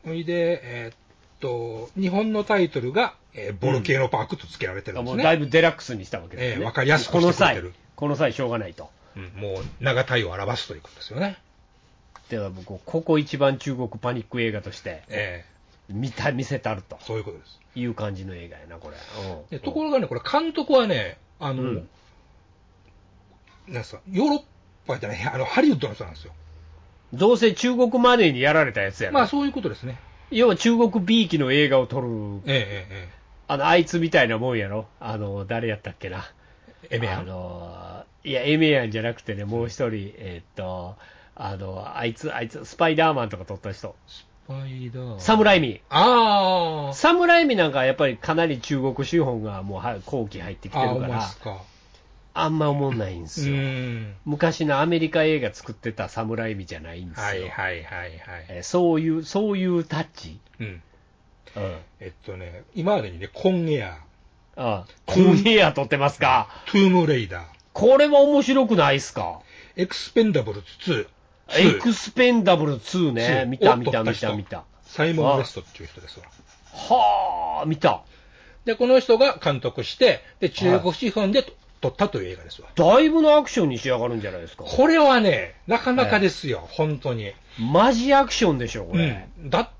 それで、えー、っと、日本のタイトルが、えー、ボルケーノパークと付けられてるんですね。うん、 もうだいぶデラックスにしたわけですね。 えー、わかりやすくしてくれてる。 この際、この際しょうがないと。 うん、もう、長体を表すということですよね。 では、僕、ここ一番中国パニック映画として、えー、見た、見せたると。 そういうことです。 いう感じの映画やな、これ。 うん、でところがね、これ、監督はね、あの、うんなんすか、ヨーロッパじゃない、あの、ハリウッドの人なんですよ。 どうせ中国マネーにやられたやつやろ。 まあそういうことですね。 要は中国 B 期の映画を撮る。 ええええ。 あの、あいつみたいなもんやろ。あの、誰やったっけな。 エメヤン。 あの、いや、エメヤンじゃなくてね、もう一人、えー、っと、あの、あいつ、あいつ、スパイダーマンとか撮った人。 スパイダーマン。 サムライミ。 ああ。 サムライミなんかやっぱりかなり中国資本がもう後期入ってきてるから。 あ、かあんま思んないんですよ。昔のアメリカ映画作ってた侍味じゃないんですよ。 はいはいはいはい。 えー、そういう、そういうタッチ。 うん。うん。えっとね、今までにね、コンエア。 ああ、コンエア撮ってますか。 トゥームレイダー。 これは面白くないっすか。 エクスペンダブルツー。 エクスペンダブルツーね。見た見た見た見た。 サイモン・ウェストっていう人ですわ。 はあ、見た。 で、この人が監督して、で、中国資本で、はい撮ったという映画ですわ。 だいぶのアクションに仕上がるんじゃないですか。 これはね、なかなかですよ、はい、本当に。 マジアクションでしょ、これ。 うん、だって、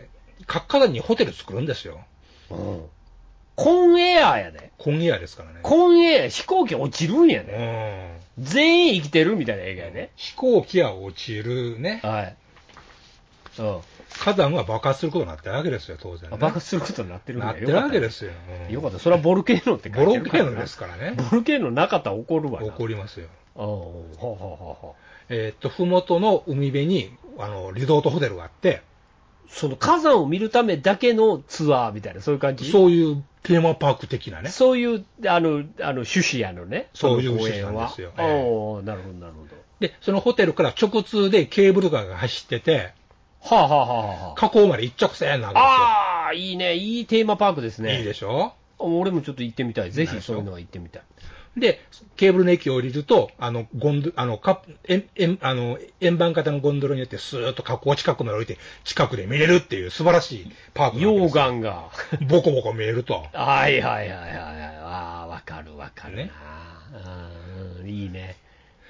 活火山にホテル作るんですよ。 うん。コンエアやで。 コンエアですからね。 コンエア、飛行機落ちるんやね。うん。全員生きてるみたいな映画やで。 飛行機は落ちるね。 はい。うん。 火山は爆発することになってるわけですよ、当然、ね。 爆発することになってるんだよ。なってるわけですよ。 うん、よかった。それはボルケーノって書いてるから。 ボルケーノですからね。 ボルケーノなかったら起こるわな。 起こりますよ。 ああ、はあ、はあ、はあ。 えー、っと、ふもとの海辺に、あの、リゾートホテルがあって、 その火山を見るためだけのツアーみたいな、そういう感じ？ そういうテーマパーク的なね。 そういう、あの、あの、趣旨やのね。 そういう趣旨なんですよ。 ああ、なるほど、なるほど。 で、そのホテルから直通でケーブルカーが走ってて、 はあ、はあはあはあ、 河口まで一直線なんですよ。 ああ、いいね。いいテーマパークですね。 いいでしょ？ 俺もちょっと行ってみたい。ぜひそういうのは行ってみたい。 で、ケーブルの駅を降りると、あの、ゴンド、あの、か、円、円、あの、円盤型のゴンドラによってスーッと河口近くまで降りて、近くで見れるっていう素晴らしいパークなんですよ。 溶岩が。 ボコボコ見えると。 はいはいはいはい。ああ、わかるわかるね。あ、いいね。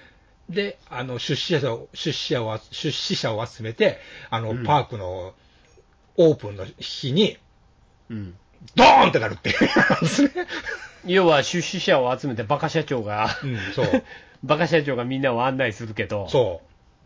で、あの、出資者を、出資者を、出資者を集めて、あの、うん、パークのオープンの日に、うん、ドーンってなるっていうですね。 要は出資者を集めてバカ社長が、うん、そう。バカ社長がみんなを案内するけど、そう。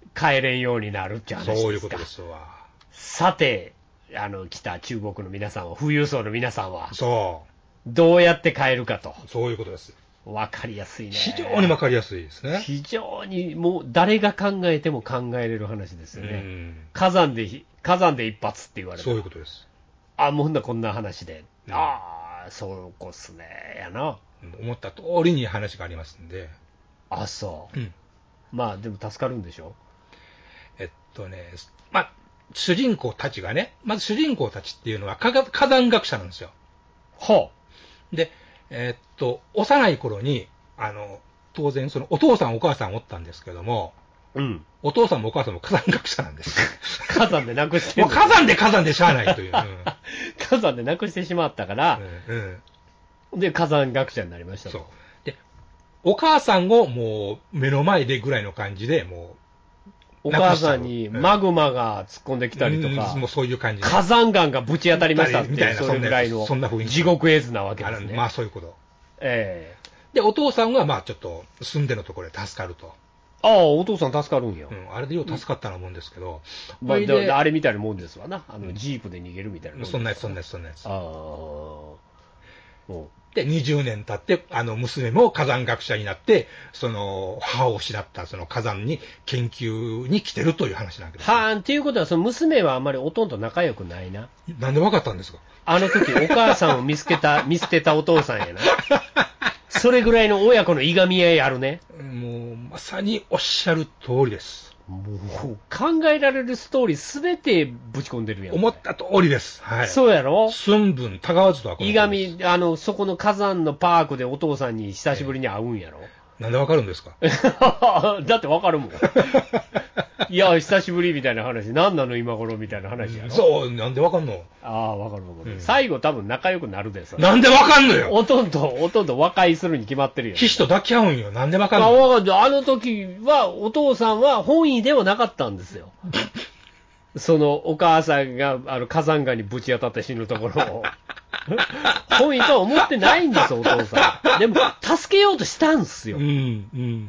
帰れんようになるって話ですか。 そういうことですわ。 さて、あの、来た中国の皆さんは、富裕層の皆さんは、 そう。 どうやって帰るかと。 そういうことです。 わかりやすいね。 非常にわかりやすいですね。 非常に、もう誰が考えても考えれる話ですよね。火山で、火山で一発って言われた。 そういうことです。 あ、もうほんなこんな話で。うん、ああ、そうこっすね。やな。 思った通りに話がありますんで。 あ、そう。うん、まあ、でも助かるんでしょ？ えっとね、まあ、主人公たちがね、まず主人公たちっていうのは火山学者なんですよ。 はあ。で、えー、っと、幼い頃に、あの、当然、その、お父さんお母さんおったんですけども、うん。お父さんもお母さんも火山学者なんです。 火山で亡くしてる。 もう火山で火山でしゃあないという。うん、 火山で亡くしてしまったから、うんうん、で、火山学者になりましたと。そう。 で、お母さんをもう目の前でぐらいの感じで、もう、 お母さんにマグマが突っ込んできたりとか、 うん、もうそういう感じ火山岩がぶち当たりましたっていう、それぐらいの地獄絵図なわけですね。 まあそういうこと。 ええー、で、お父さんはまあちょっと住んでのところで助かると。 ああ、お父さん助かるんや。 うん、あれでよう助かったなもんですけど。 うん、まあ、あれみたいなもんですわな。あの、ジープで逃げるみたいなもんですわ。 そんなやつ、そんなやつ、そんなやつ。ああ。 うんで、にじゅうねん経って、あの、娘も火山学者になって、その、母を失ったその火山に研究に来てるという話なんです。 はあ、っていうことは、その娘はあんまりおとんと仲良くないな。 なんでわかったんですか？ あの時、お母さんを見つけた、見捨てたお父さんやな。それぐらいの親子のいがみ合いあるね。 もう、まさにおっしゃる通りです。 もう考えられるストーリーすべてぶち込んでるやん。 思った通りです。はい。 そうやろ？ 寸分たがわずとはこのいがみ、あの、そこの火山のパークでお父さんに久しぶりに会うんやろ？ えー、なんでわかるんですか？ だってわかるもん。いや、久しぶりみたいな話、なんなの今頃みたいな話やろ。 そう、なんでわかんの？ ああ、わかるわかる、うん。最後多分仲良くなるでさ。 なんでわかんのよ。 おとんと、おとんと和解するに決まってるよ。 騎士と抱き合うんよ。なんでわかんの？ あ、わかる。あの時は、お父さんは本意ではなかったんですよ。その、お母さんが、あの、火山岩にぶち当たって死ぬところを。本意とは思ってないんですよ、お父さん。でも、助けようとしたんですよ。うん、うん。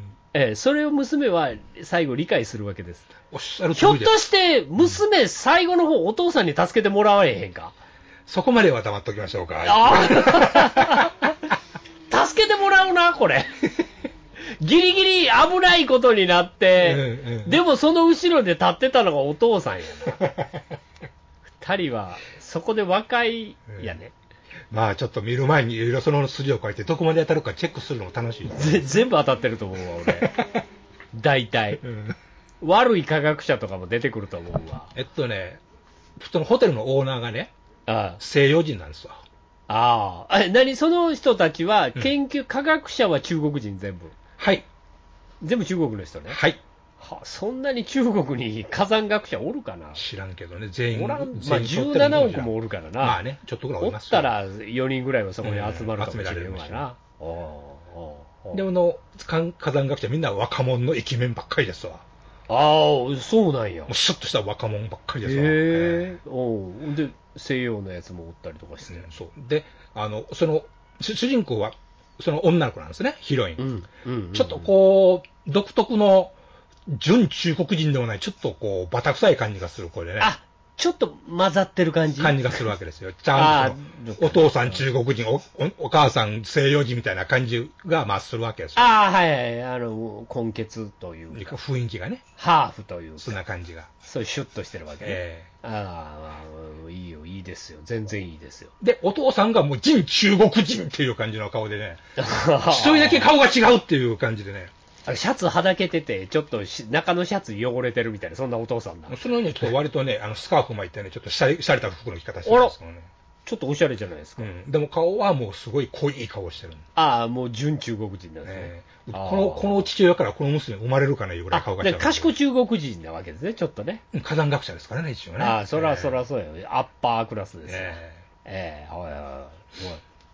ええ、それを娘は最後理解するわけです。 おっしゃるひょっとして、娘、最後の方、お父さんに助けてもらわれへんか？ そこまでは黙っときましょうか。 ああ助けてもらうな、これ。ギリギリ危ないことになって、うんうん、でもその後ろで立ってたのがお父さんやな。二人は、そこで和解やね。 うん、まあちょっと見る前にいろいろその筋を書いてどこまで当たるかチェックするのも楽しい、ね、 全部当たってると思うわ俺。大体、うん、悪い科学者とかも出てくると思うわ。 えっとね、そのホテルのオーナーがね、ああ西洋人なんですわ。 ああ、何その人たちは研究、うん、科学者は中国人全部。 はい。 全部中国の人ね。 はい。 はそんなに中国に火山学者おるかな？ 知らんけどね、全員。 おらん、まあじゅうななおくもおるからな。 まあね、ちょっとぐらいおりますよ。おったらよにんぐらいはそこに集まるかもしれんわな。うん、 おでもの、火山学者みんな若者のイケメンばっかりですわ。 ああ、そうなんや。もうシュッとした若者ばっかりですわ。 へえ。おうで、西洋のやつもおったりとかして。 うん、そう。で、あの、その、主人公は、その女の子なんですね、ヒロイン。うんうんうんうん、ちょっとこう、独特の、純中国人でもない、ちょっとこう、バタ臭い感じがする子でね。 あ、ちょっと混ざってる感じ感じがするわけですよ。ちゃんと、お父さん中国人お、お母さん西洋人みたいな感じが、まあ、するわけですよ。 ああ、はいはい。あの、根血というか。 雰囲気がね。 ハーフというか。 そんな感じが。 そういうシュッとしてるわけね。ええー。ああ、いいよ、いいですよ。全然いいですよ。 で、お父さんがもう人中国人っていう感じの顔でね。一人だけ顔が違うっていう感じでね。 シャツはだけてて、ちょっと中のシャツ汚れてるみたいな、そんなお父さんだ。 そのね、ちょっと割とね、あの、スカーフ巻いてね、ちょっとしゃれ、しゃれた服の着方してるんですけどね。 ちょっとおしゃれじゃないですか。 うん。でも顔はもうすごい濃い顔してる。 ああ、もう純中国人なんですね。 えー、この、この父親からこの娘生まれるかないうぐらい顔が違う。 賢中国人なわけですね、ちょっとね。 火山学者ですからね、一応ね。 ああ、そらそらそうやよ。アッパークラスですよ。ええー、えー、おいおいおい。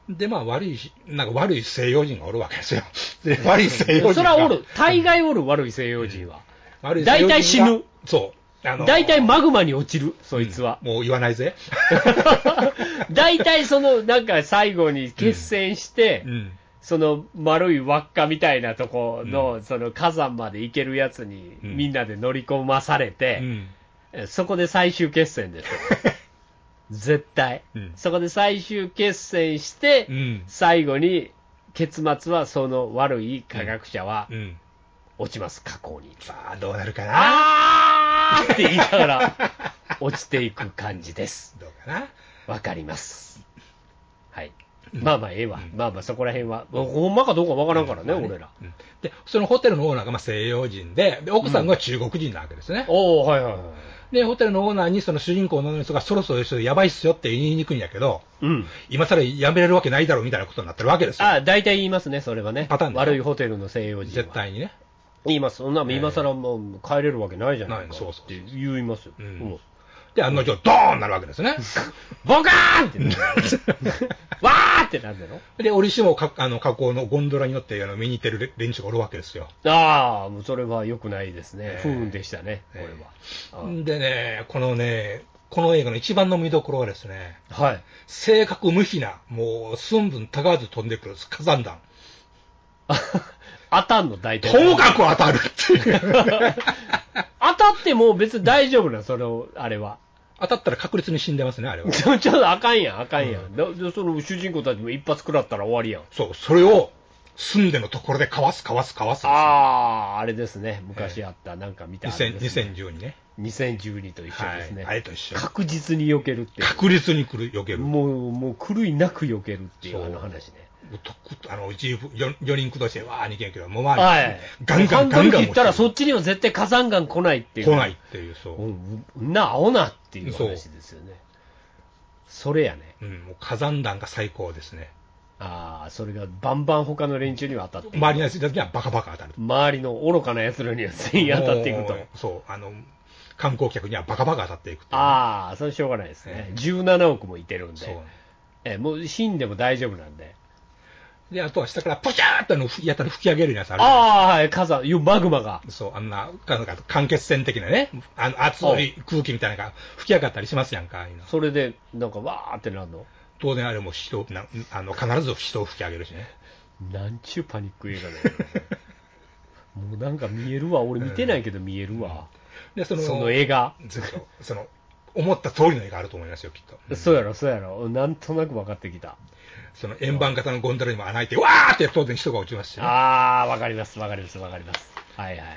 で、まあ悪いし、なんか悪い西洋人がおるわけですよ。で悪い西洋人が。 そらおる。大概おる、悪い西洋人は。 悪い西洋人が大体死ぬ。 そう。あのー、 大体マグマに落ちる、そいつは。 うん、もう言わないぜ。 大体その、なんか最後に決戦して、うんうん、その丸い輪っかみたいなとこの、うん、その火山まで行けるやつにみんなで乗り込まされて、うん、そこで最終決戦ですよ。絶対、うん、そこで最終決戦して、うん、最後に結末はその悪い科学者は落ちます、火口に。 さあどうなるかなあーって言いながら落ちていく感じです。 どうかな、 わかります。はい、うん、まあまあええわ、うん、まあまあそこら辺は、うん、ほんまかどうかわからんからね、うん、俺ら、 うん、でそのホテルのオーナーがまあ西洋人 で, で奥さんが中国人なわけですね、 うん、おーはいはいはい。 で、ホテルのオーナーにその主人公の人がそろそろやばいっすよって言いにくいんやけど、うん、今更やめれるわけないだろうみたいなことになってるわけですよ。 ああ、大体言いますね、それはね。パターンで悪いホテルの西洋人は。 絶対にね。 言います。そんな今更もう帰れるわけないじゃないかって言いますよ。うん、 で、案の定ドーンなるわけですね。 ボカーンってなる。わーってなるだろ。 で、折しもかあの河口のゴンドラに乗ってあの見に行ってる連中がおるわけですよ。 ああ、もうそれは良くないですね。不運でしたね、これは。でね、このね、この映画の一番の見どころはですね、 はい。 正確無比な、もう寸分たがわず飛んでくる火山弾。 当たんの大体。 ともかく当たるっていう。 当たっても別に大丈夫な、それを、あれは。 当たったら確実に死んでますね、あれは。 ちょ、ちょっとあかんやん、あかんやん。うん、でその主人公たちも一発食らったら終わりやん。 そう、それを住んでのところでかわす、かわす、かわす。 ああ、あれですね。昔あった、なんか見た、ね。 にせんじゅうにね。 にせんじゅうにと一緒ですね。 はい、あれと一緒。 確実に避けるっていう。 確実に来る、避ける。 もう、もう狂いなく避けるっていうあの話ね。 あの、一部、よにん駆動して、わーにけんけど、もう周り、 はい、 ガンガンガンガン。 切ったらそっちには絶対火山岩来ないっていう。 来ないっていう、そう。 うん、な、青なっていう話ですよね。そ, それやね。 うん、もう火山弾が最高ですね。 ああ、それがバンバン他の連中には当たっていく。 周りのやつにはバカバカ当たる。 周りの愚かな奴らには全員当たっていくと。 そう、あの、観光客にはバカバカ当たっていく、ね。 ああ、それしょうがないですね。えー、じゅうななおくもいてるんで。そう、ね。えー、もう死んでも大丈夫なんで。 で、あとは下からポキャーっとのやったら吹き上げるやつある。 ああ、はい、火山、マグマが。 そう、あんな、なんか間欠泉的なね、あの熱い空気みたいなのが吹き上がったりしますやんか、いうの。 それで、なんかわーってなるの？ 当然あれも人なあの必ず人を吹き上げるしね。 なんちゅうパニック映画だよ。もうなんか見えるわ、俺見てないけど見えるわ。 うん、でそのその映画。 その、思った通りの映画あると思いますよ、きっと。 うん、そうやろ、そうやろ。なんとなく分かってきた。 その円盤型のゴンドラにも穴開いて、わーって当然人が落ちますし、ね。 あー、わかります、わかります、わかります。はいはいはい。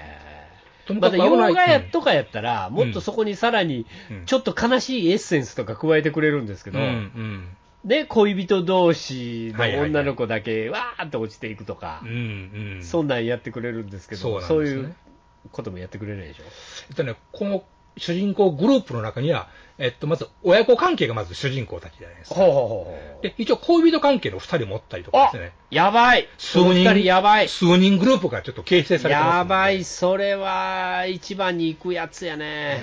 また洋画やとかやったら、うん、もっとそこにさらに、ちょっと悲しいエッセンスとか加えてくれるんですけど、うんうん、で、恋人同士の女の子だけ、わーって落ちていくとか、はいはいはい、そんなんやってくれるんですけど、そうなんですね、そういうこともやってくれないでしょ。 えっとね、この主人公グループの中には、えっと、まず、親子関係がまず主人公たちじゃないですか。ほうほうほう。で、一応恋人関係の二人持ったりとかですね。 やばい。 数人、 やばい。 数人グループがちょっと形成されてます、ね。 やばい。それは、一番に行くやつやね。 うん。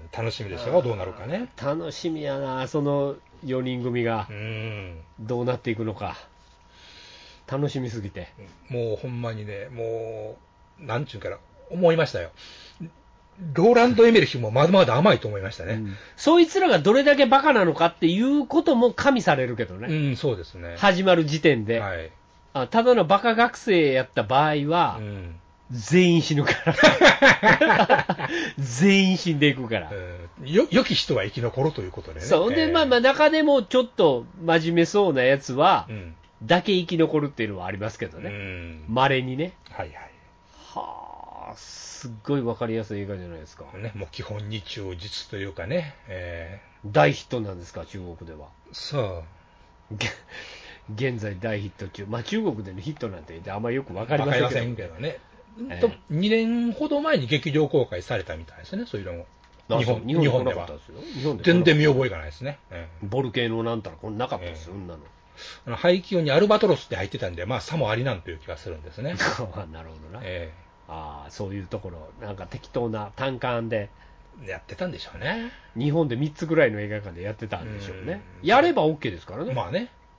楽しみですよ。どうなるかね。 楽しみやな。そのよにん組が、どうなっていくのか。楽しみすぎて。 もうほんまにね、もう、なんちゅうから、思いましたよ。ローランド・エメリヒもまだまだ甘いと思いましたね、うん、 そいつらがどれだけバカなのかっていうことも加味されるけどね、 うん、そうですね、 始まる時点で、はい、あただのバカ学生やった場合は、うん、全員死ぬから全員死んでいくから、 うん、よ良き人は生き残るということでね。 そうで、えー、まあまあ中でもちょっと真面目そうなやつは、うん、だけ生き残るっていうのはありますけどね、稀にね。 はいはい。 はあ、すっごい分かりやすい映画じゃないですか。 ね、もう基本に忠実というかね、えー、大ヒットなんですか、中国では。 そう。 現在大ヒット中。まあ中国でのヒットなんてあんまりよく分かりませんけど、ね。 分かりませんけどね。えー、にねんほど前に劇場公開されたみたいですね、そういうのも。日本、日本では。日本で全然見覚えがないですね。えー、ボルケーノなんたらこんななかったですよ、そんなの。 あの排気音にアルバトロスって入ってたんで、まあ、さもありなんという気がするんですね。 なるほどな。えー、ああ、そういうところ、なんか適当な単管で。 やってたんでしょうね。 日本でみっつぐらいの映画館でやってたんでしょうね。うやれば OK ですからね。 まあね。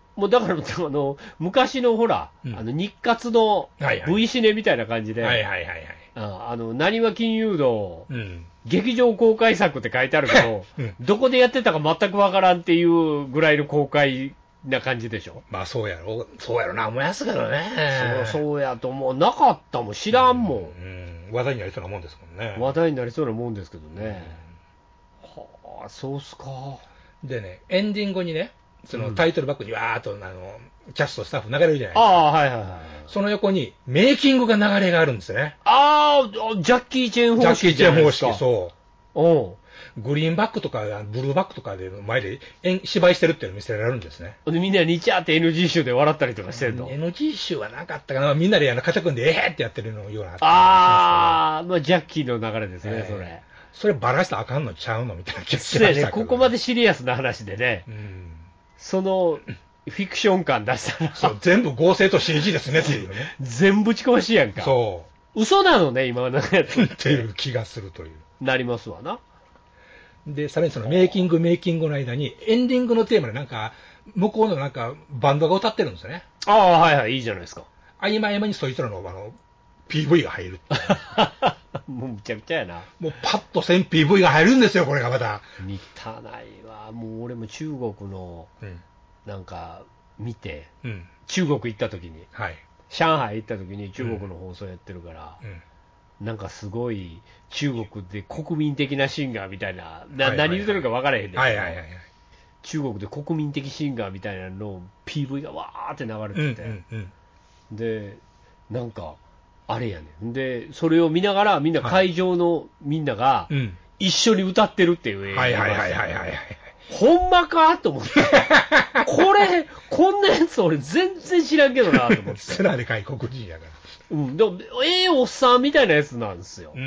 もうだから、あの、昔のほら、うん、あの、日活の V シネみたいな感じで、 はいはいはいはい。 あの、なにわ金融道、うん、劇場公開作って書いてあるけど、うん、どこでやってたか全くわからんっていうぐらいの公開な感じでしょ。 まあそうやろ、そうやろな、思いますけどね。 そう、そうやと思う。なかったもん、知らんもん。うん、 うん、話題になりそうなもんですもんね。 話題になりそうなもんですけどね。うん、はあ、そうっすか。 でね、エンディングにね、そのタイトルバックにわーっと、あの、キャスト、スタッフ流れるじゃないですか。 ああ、はいはいはい。 その横に、メイキングが流れがあるんですね。 ああ、ジャッキー・チェン方式じゃないですか。 ジャッキー・チェン方式、そう。おグリーンバックとか、ブルーバックとかで前で芝居してるっていうのを見せられるんですね。 でみんなにちゃって エヌジー 集で笑ったりとかしてるの。 エヌジー 集はなかったかな。みんなであの肩組んで、えーってやってるのような。 ああ、まあ、ジャッキーの流れですね、えー、それ。 それバラしたらあかんのちゃうのみたいな気がしましたけど、ね。ここまでシリアスな話でね。うんそのフィクション感出したらそう全部合成と シージー ですねっていうね全部打ち壊しやんか。そう嘘なのね今のやつっていう気がするというなりますわな。 でさらにそのメイキングメイキングの間にエンディングのテーマでなんか向こうのなんかバンドが歌ってるんですよね。 ああはいはいいいじゃないですか。 合間合間にそいつらのあの ピーブイ が入るもうむちゃくちゃやな。 もうパッとせん ピーブイ が入るんですよこれがまた。 見たないわ。もう俺も中国のなんか見て、うん、中国行った時に、はい、上海行った時に中国の放送やってるから、うんうん、なんかすごい中国で国民的なシンガーみたいな、な、はいはいはい、何言ってるか分からへんねんけど、はいはいはいはい、中国で国民的シンガーみたいなの ピーブイ がわーって流れてて、うんうんうん、でなんかあれやねん。で、それを見ながら、みんな会場のみんなが、一緒に歌ってるっていう映画。 はいはいはいはいはい。 ほんまかと思って。これ、こんなやつ俺全然知らんけどなと思って。 スラで外国人やから。 うん。でも、ええおっさんみたいなやつなんですよ。うん。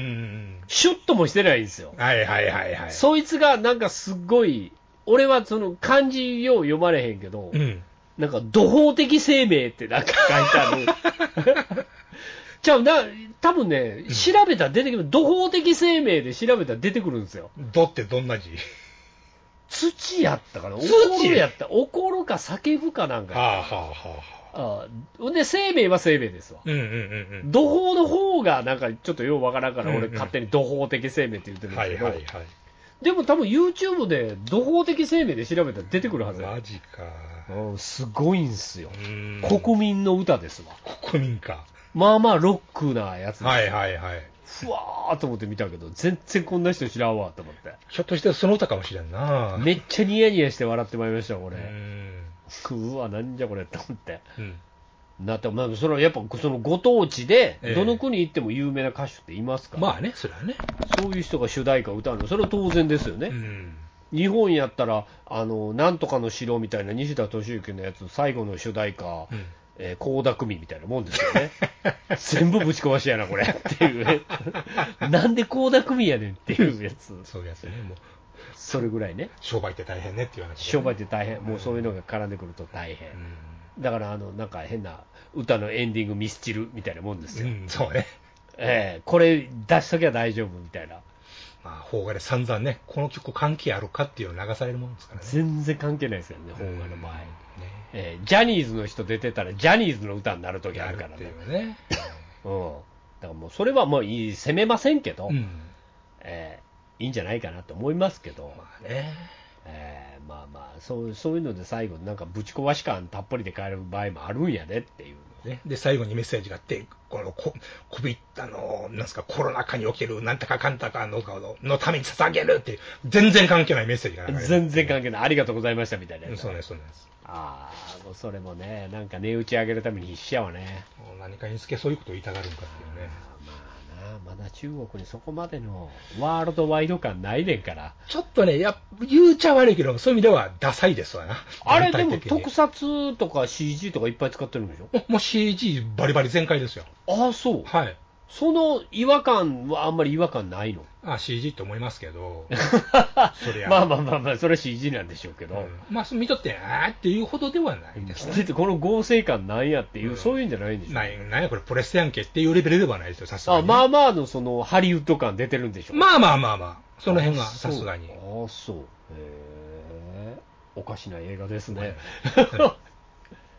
シュッともしてないんですよ。 はいはいはいはい。 そいつがなんかすっごい、俺はその漢字よう読まれへんけど、うん、なんか土法的生命ってなんか書いてある。じゃあな、多分ね、調べたら出てくる、土法的生命で調べたら出てくるんですよ。 土ってどんな字？ 土やったかな、怒るやった、怒るか叫ぶかなんか。はあはあはあ。あで、生命は生命ですわ。うんうんうんうん。土法の方がなんかちょっとようわからんから、俺勝手に土法的生命って言ってるんですけど。はいはいはい。でも多分 YouTube で土法的生命で調べたら出てくるはずや。 マジか。 うん、すごいんすよ。国民の歌ですわ。 国民か。 まあまあロックなやつです。 はいはいはい。 ふわーと思って見たけど、全然こんな人知らんわと思って。 ひょっとしてその歌かもしれんな。 めっちゃニヤニヤして笑ってまいりました、これ。ううわ、なんじゃこれって思って。うん。だって、まあ、それはやっぱそのご当地で、どの国行っても有名な歌手っていますから。 まあね、それはね。 そういう人が主題歌を歌うの、それは当然ですよね。うん。日本やったら、あの、なんとかの城みたいな西田敏行のやつ、最後の主題歌、うんえー、倖田來未みたいなもんですよね。全部ぶち壊しやな、これ。っていうね。なんで倖田來未やねんっていうやつ。 そういうやつね。もうそれぐらいね。 商売って大変ねっていう話、ね。 商売って大変。もうそういうのが絡んでくると大変。うん、だから、あの、なんか変な歌のエンディングミスチルみたいなもんですよ。うん、 そうね。 えー、これ出しときゃ大丈夫みたいな。 まあ、邦画で散々ね、この曲関係あるかっていうのを流されるもんですからね。 全然関係ないですよね、邦画の場合。ねえー、ジャニーズの人出てたら、ジャニーズの歌になるときあるからね。っていうね。うん。だからもう、それはもういい、責めませんけど、うん、えー、いいんじゃないかなと思いますけど、まあね。えー、まあまあそう、そういうので最後、なんかぶち壊し感たっぷりで帰る場合もあるんやでっていう。 ね、で最後にメッセージがあって、このこ、こびったの、なんすか、コロナ禍におけるなんとかかんたかののために捧げるっていう、全然関係ないメッセージが流れる。 全然関係ない。ありがとうございましたみたいなやつ。 そうです、そうです。 ああ、もうそれもね、なんか値打ち上げるために必死やわね。 もう何かにつけそういうことを言いたがるんかっていうね。 まだ中国にそこまでのワールドワイド感ないねんから。 ちょっとね、や言うちゃ悪いけど、そういう意味ではダサいですわな。 あれでも特撮とか シージー とかいっぱい使ってるんでしょ？ もう シージー バリバリ全開ですよ。 ああ、そう。 はい。 その違和感はあんまり違和感ないの？ ああ シージー って思いますけど。 そりゃまあまあまあまあ、それは シージー なんでしょうけど。うん、 まあ、見とって、あーっていうほどではないですね。 この合成感なんやっていう、うん、そういうんじゃないんでしょう。 ない、なんやこれプレステやんけっていうレベルではないですよ、さすがに、 ね。あ、まあまあのそのハリウッド感出てるんでしょう。 まあまあまあまあ、その辺がさすがに。 ああ、そう。へえ。おかしな映画ですね。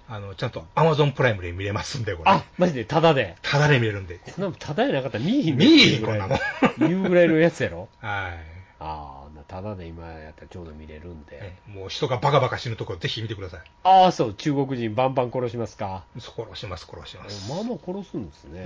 あの、ちゃんと Amazon プライムで見れますんで、これ。 あ、マジで、タダで。 タダで見れるんで。 そんなもんタダでなかったら見えひんね見えひん、こんなもん。 いうぐらいのやつやろ。 はい。 ああ、タダで今やったらちょうど見れるんで。 もう人がバカバカ死ぬところぜひ見てください。 ああ、そう、中国人バンバン殺しますか。 殺します、殺します。 まあまあ殺すんですね。 うん。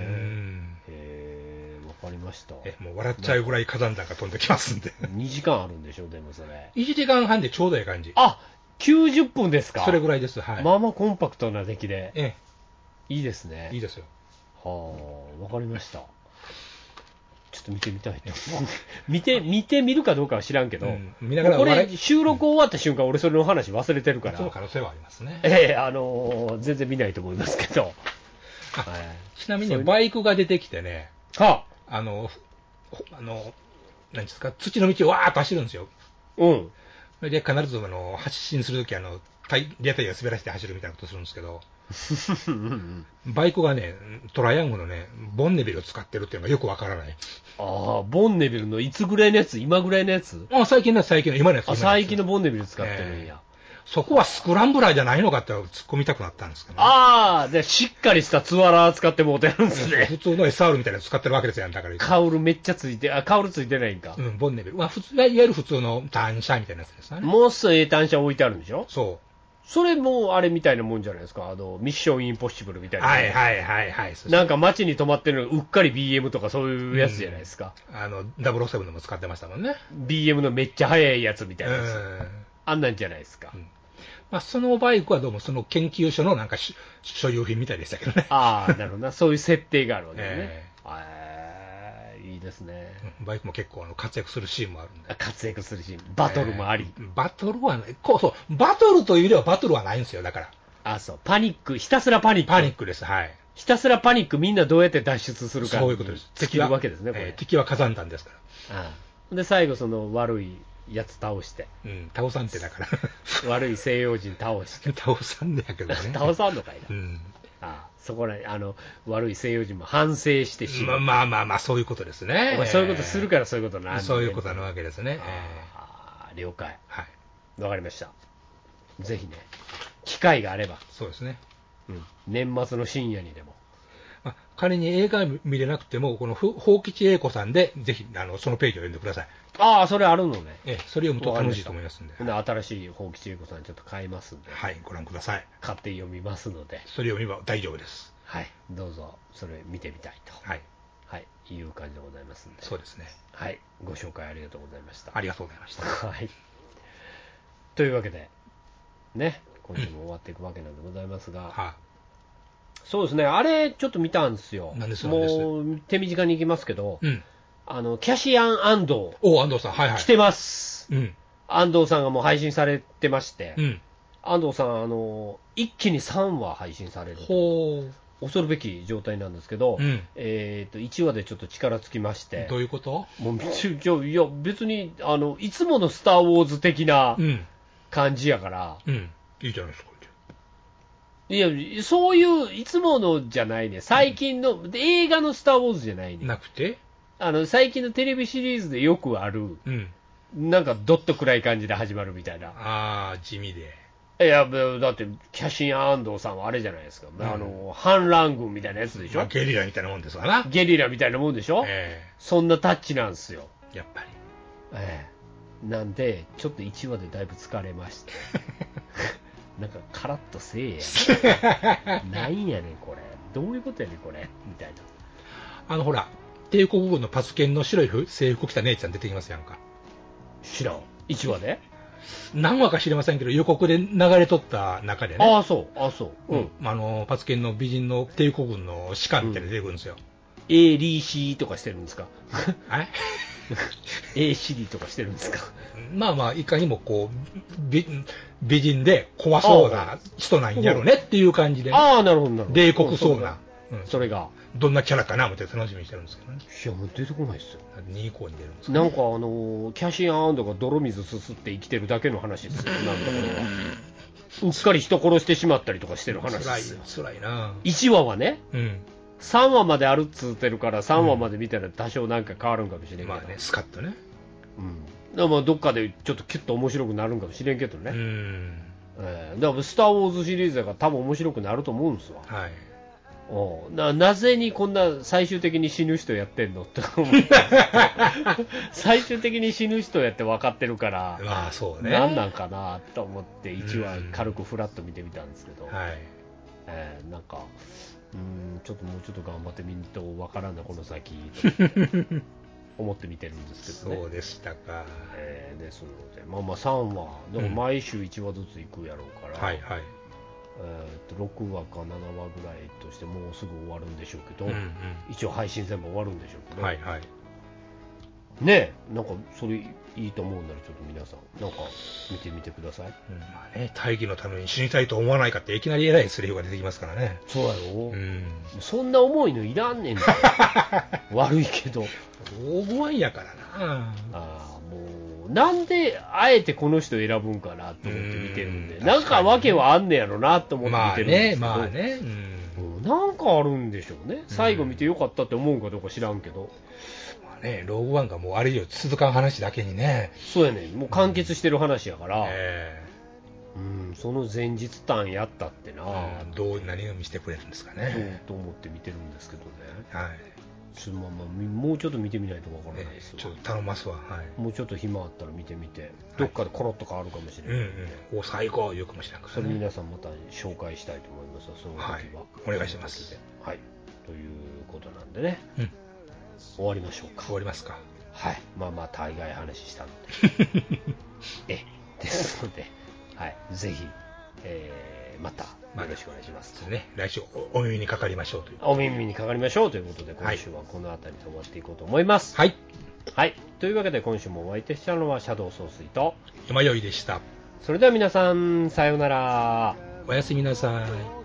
へえ、わかりました。 え、もう笑っちゃうぐらい火山弾が飛んできますんで。 にじかんあるんでしょ、でもそれ。 いちじかんはんでちょうどいい感じ。 あ、きゅうじゅっぷんですか。 それぐらいです。はい。 まあまあコンパクトな出来で。 ええ。 いいですね。 いいですよ。 はあ、わかりました。ちょっと見てみたいと。見て、見てみるかどうかは知らんけど、うん、見ながらこれ、収録終わった瞬間、俺それの話忘れてるから。 その可能性はありますね。 ええー、あのー、全然見ないと思いますけど。 はい、ちなみに、ね、バイクが出てきてね、 はあ、あの、あの、何ですか、土の道をわーっと走るんですよ。 うん。 で、必ず、あの、発進するとき、あの、リアタイヤを滑らせて走るみたいなことするんですけど、バイクがね、トライアングルのね、ボンネビルを使ってるっていうのがよくわからない。 ああ、ボンネビルのいつぐらいのやつ、今ぐらいのやつあ、最近の最近の、今のやつ。 あ、最近のボンネビル使ってるんや。えー、 そこはスクランブラーじゃないのかって突っ込みたくなったんですけど、ね、 ああ、で、しっかりしたツアラー使ってもうてるんですね。 普通の エスアール みたいなの使ってるわけですよ、だから。 カウルめっちゃついて、あ、カウルついてないんか。 うん、ボンネビル。まあ、普通、いわゆる普通の単車みたいなやつですね。 もうすぐ単車置いてあるんでしょ。 そう。 それもあれみたいなもんじゃないですか。あの、ミッションインポッシブルみたいな。 はいはいはいはい。 なんか街に止まってるのうっかり ビーエム とかそういうやつじゃないですか。 うん、あの、ダブルオーセブンでも使ってましたもんね。 ビーエム のめっちゃ速いやつみたいなやつ。あんなんじゃないですか。うん、 まあ、そのバイクはどうもその研究所のなんか所有品みたいでしたけどね。 ああ、なるほどな。そういう設定があるわけですね。えーいいですね。 バイクも結構あの活躍するシーンもあるんで。 活躍するシーン。バトルもあり。 えー、バトルはない。こうそう。バトルというよりはバトルはないんですよ、だから。 あ、そう。パニック。ひたすらパニック。 パニックです。はい。 ひたすらパニック。みんなどうやって脱出するか。 そういうことです。 敵はわけですね、これ、 えー。敵は火山弾ですから。 ああで、最後その悪いやつ倒して。 うん。倒さんってだから。 悪い西洋人倒して。 倒さんねやけどね。 倒さんのかいな。 うん。 ああそこらあの悪い西洋人も反省してしまう。 まあまあまあ、そういうことですね。 お前そういうことするからそういうことなんそういうことなわけですね。 ああ了解。 はい。 わかりました。ぜひね、機会があれば。 そうですね。 うん。年末の深夜にでも。 まあ、仮に映画見れなくても、この宝吉英子さんで、ぜひあのそのページを読んでください。 ああ、それあるのね。 ええ、それ読むと楽しいと思いますんで。 で新しい宝吉英子さんちょっと買いますんで。 はい、ご覧ください。 買って読みますので。 それ読めば大丈夫です。 はい、どうぞそれ見てみたいと。 はい。 はい、いう感じでございますんで。 そうですね。 はい、ご紹介ありがとうございました。 ありがとうございました。 はい。というわけで、ね、今週も終わっていくわけなんでございますが、うんはあ、そうですね、あれ、ちょっと見たんですよ。 なんですもう手短に行きますけど、 うん、 あのキャシアン安藤。 お安藤さん、はいはい。 来てます。 うん、 安藤さんがもう配信されてまして、 うん、 安藤さん、あの、一気にさんわ配信される。 ほう。 恐るべき状態なんですけど、 うん、 えー、といちわでちょっと力つきまして、 どういうこと？ もういや別にあのいつものスター・ウォーズ的な感じやから、 うん、うん、いいじゃないですか。 いや、そういういつものじゃないね、最近の、うん、映画のスター・ウォーズじゃないね、 なくてあの最近のテレビシリーズでよくある、 うん、 なんかどっと暗い感じで始まるみたいな。 あー、地味で。 いや、だって、キャシン・安藤さんはあれじゃないですか、うん、あの反乱軍みたいなやつでしょ、まあ、 ゲリラみたいなもんですわな。 ゲリラみたいなもんでしょ、 えー、 そんなタッチなんですよ、 やっぱり。 ええ、なんで、ちょっといちわでだいぶ疲れまして、なんかカラッとせえや、なんやねん、これ、どういうことやねん、これ、みたいな。 あのほら、帝国軍のパツケンの白い制服着た姉ちゃん出てきますやんか。 知らん、いちわで何話か知りませんけど、予告で流れとった中でね。 ああ、そう、ああ、そう。 うん。あの、パツケンの美人の帝国軍の士官みたいなの出てくるんですよ。 うん、エーリーシーとかしてるんですかはいエーシーディーとかしてるんですかまあまあ、いかにもこう、美, 美人で怖そうな人なんやろねっていう感じで、ね。 ああ、なるほど、なるほど。 冷酷そうな。 うん、それが。 どんなキャラかな思って楽しみにしてるんですけどね。 いや、もう出てこないですよ。 に以降に出るんですか、ね、 なんかあの、キャシー・アンドが泥水すすって生きてるだけの話ですよ、なんだこれは。うっかり人殺してしまったりとかしてる話ですよ。 つらい、つらいな。 いちわはね、 うん、 さんわまであるっつってるから、さんわまで見たら多少なんか変わるんかもしれんけど。 まあね、スカッとね。 うん。だからまあどっかでちょっとキュッと面白くなるんかもしれんけどね。 うん。 えー、だからスター・ウォーズシリーズが多分面白くなると思うんですわ。 はい。 おな, なぜにこんな最終的に死ぬ人やってんのって思って最終的に死ぬ人やって分かってるから、 まあそうね、 何なんかなと思っていちわ軽くフラッと見てみたんですけど、 うん、はい、 えー、なんかうんちょっともうちょっと頑張ってみんと分からんなこの先と思って見てるんですけどね。 そうでしたか、 えー、ですのでまあまあさんわでも毎週いちわずついくやろうから、 うん、はいはい、 えー、とろくわかななわぐらいとしてもうすぐ終わるんでしょうけど、 うんうん、 一応配信全部終わるんでしょうけど、 はいはい、 ねえなんかそれいいと思うんならちょっと皆さんなんか見てみてください、 うんまあね、大義のために死にたいと思わないかっていきなり偉いセリフが出てきますからね。 そうやろ、 うん、 そんな重いのいらんねん悪いけど重いんやからなあもうなんであえてこの人選ぶんかなと思って見てるんで、んなんか訳はあんねやろなと思って見てるんですけど、 まあね、まあね、 うん、なんかあるんでしょうね。最後見てよかったって思うかどうか知らんけど、 まあね、ローグワンがもうあれ以上続かん話だけにね。 そうやねもう完結してる話やから、 えーうん、その前日談やったってな、 うん、どう何を見せてくれるんですかね。 そうと思って見てるんですけどね、 はい、 そのままもうちょっと見てみないとわからないですわ、 えー、ちょっと頼ますわ、はい、もうちょっと暇あったら見てみて、どっかでコロッと変わるかもしれない、 うんうん、お最高言うかもしれない、ね、 それ皆さんまた紹介したいと思いますその時は、はい、 お願いします。 はい、ということなんでね、うん、終わりましょうか。 終わりますか。 はい、まあまあ大概話したのでえですので、はい、ぜひ、えー、またよろしくお願いします、 まあ、ね、来週 お, お耳にかかりましょうというお耳にかかりましょうということで、今週はこの辺りで終わっていこうと思います。 はい、 はい、というわけで今週もお相手したのはシャドウ総帥と山よいでした。 それでは皆さんさようなら。 おやすみなさい。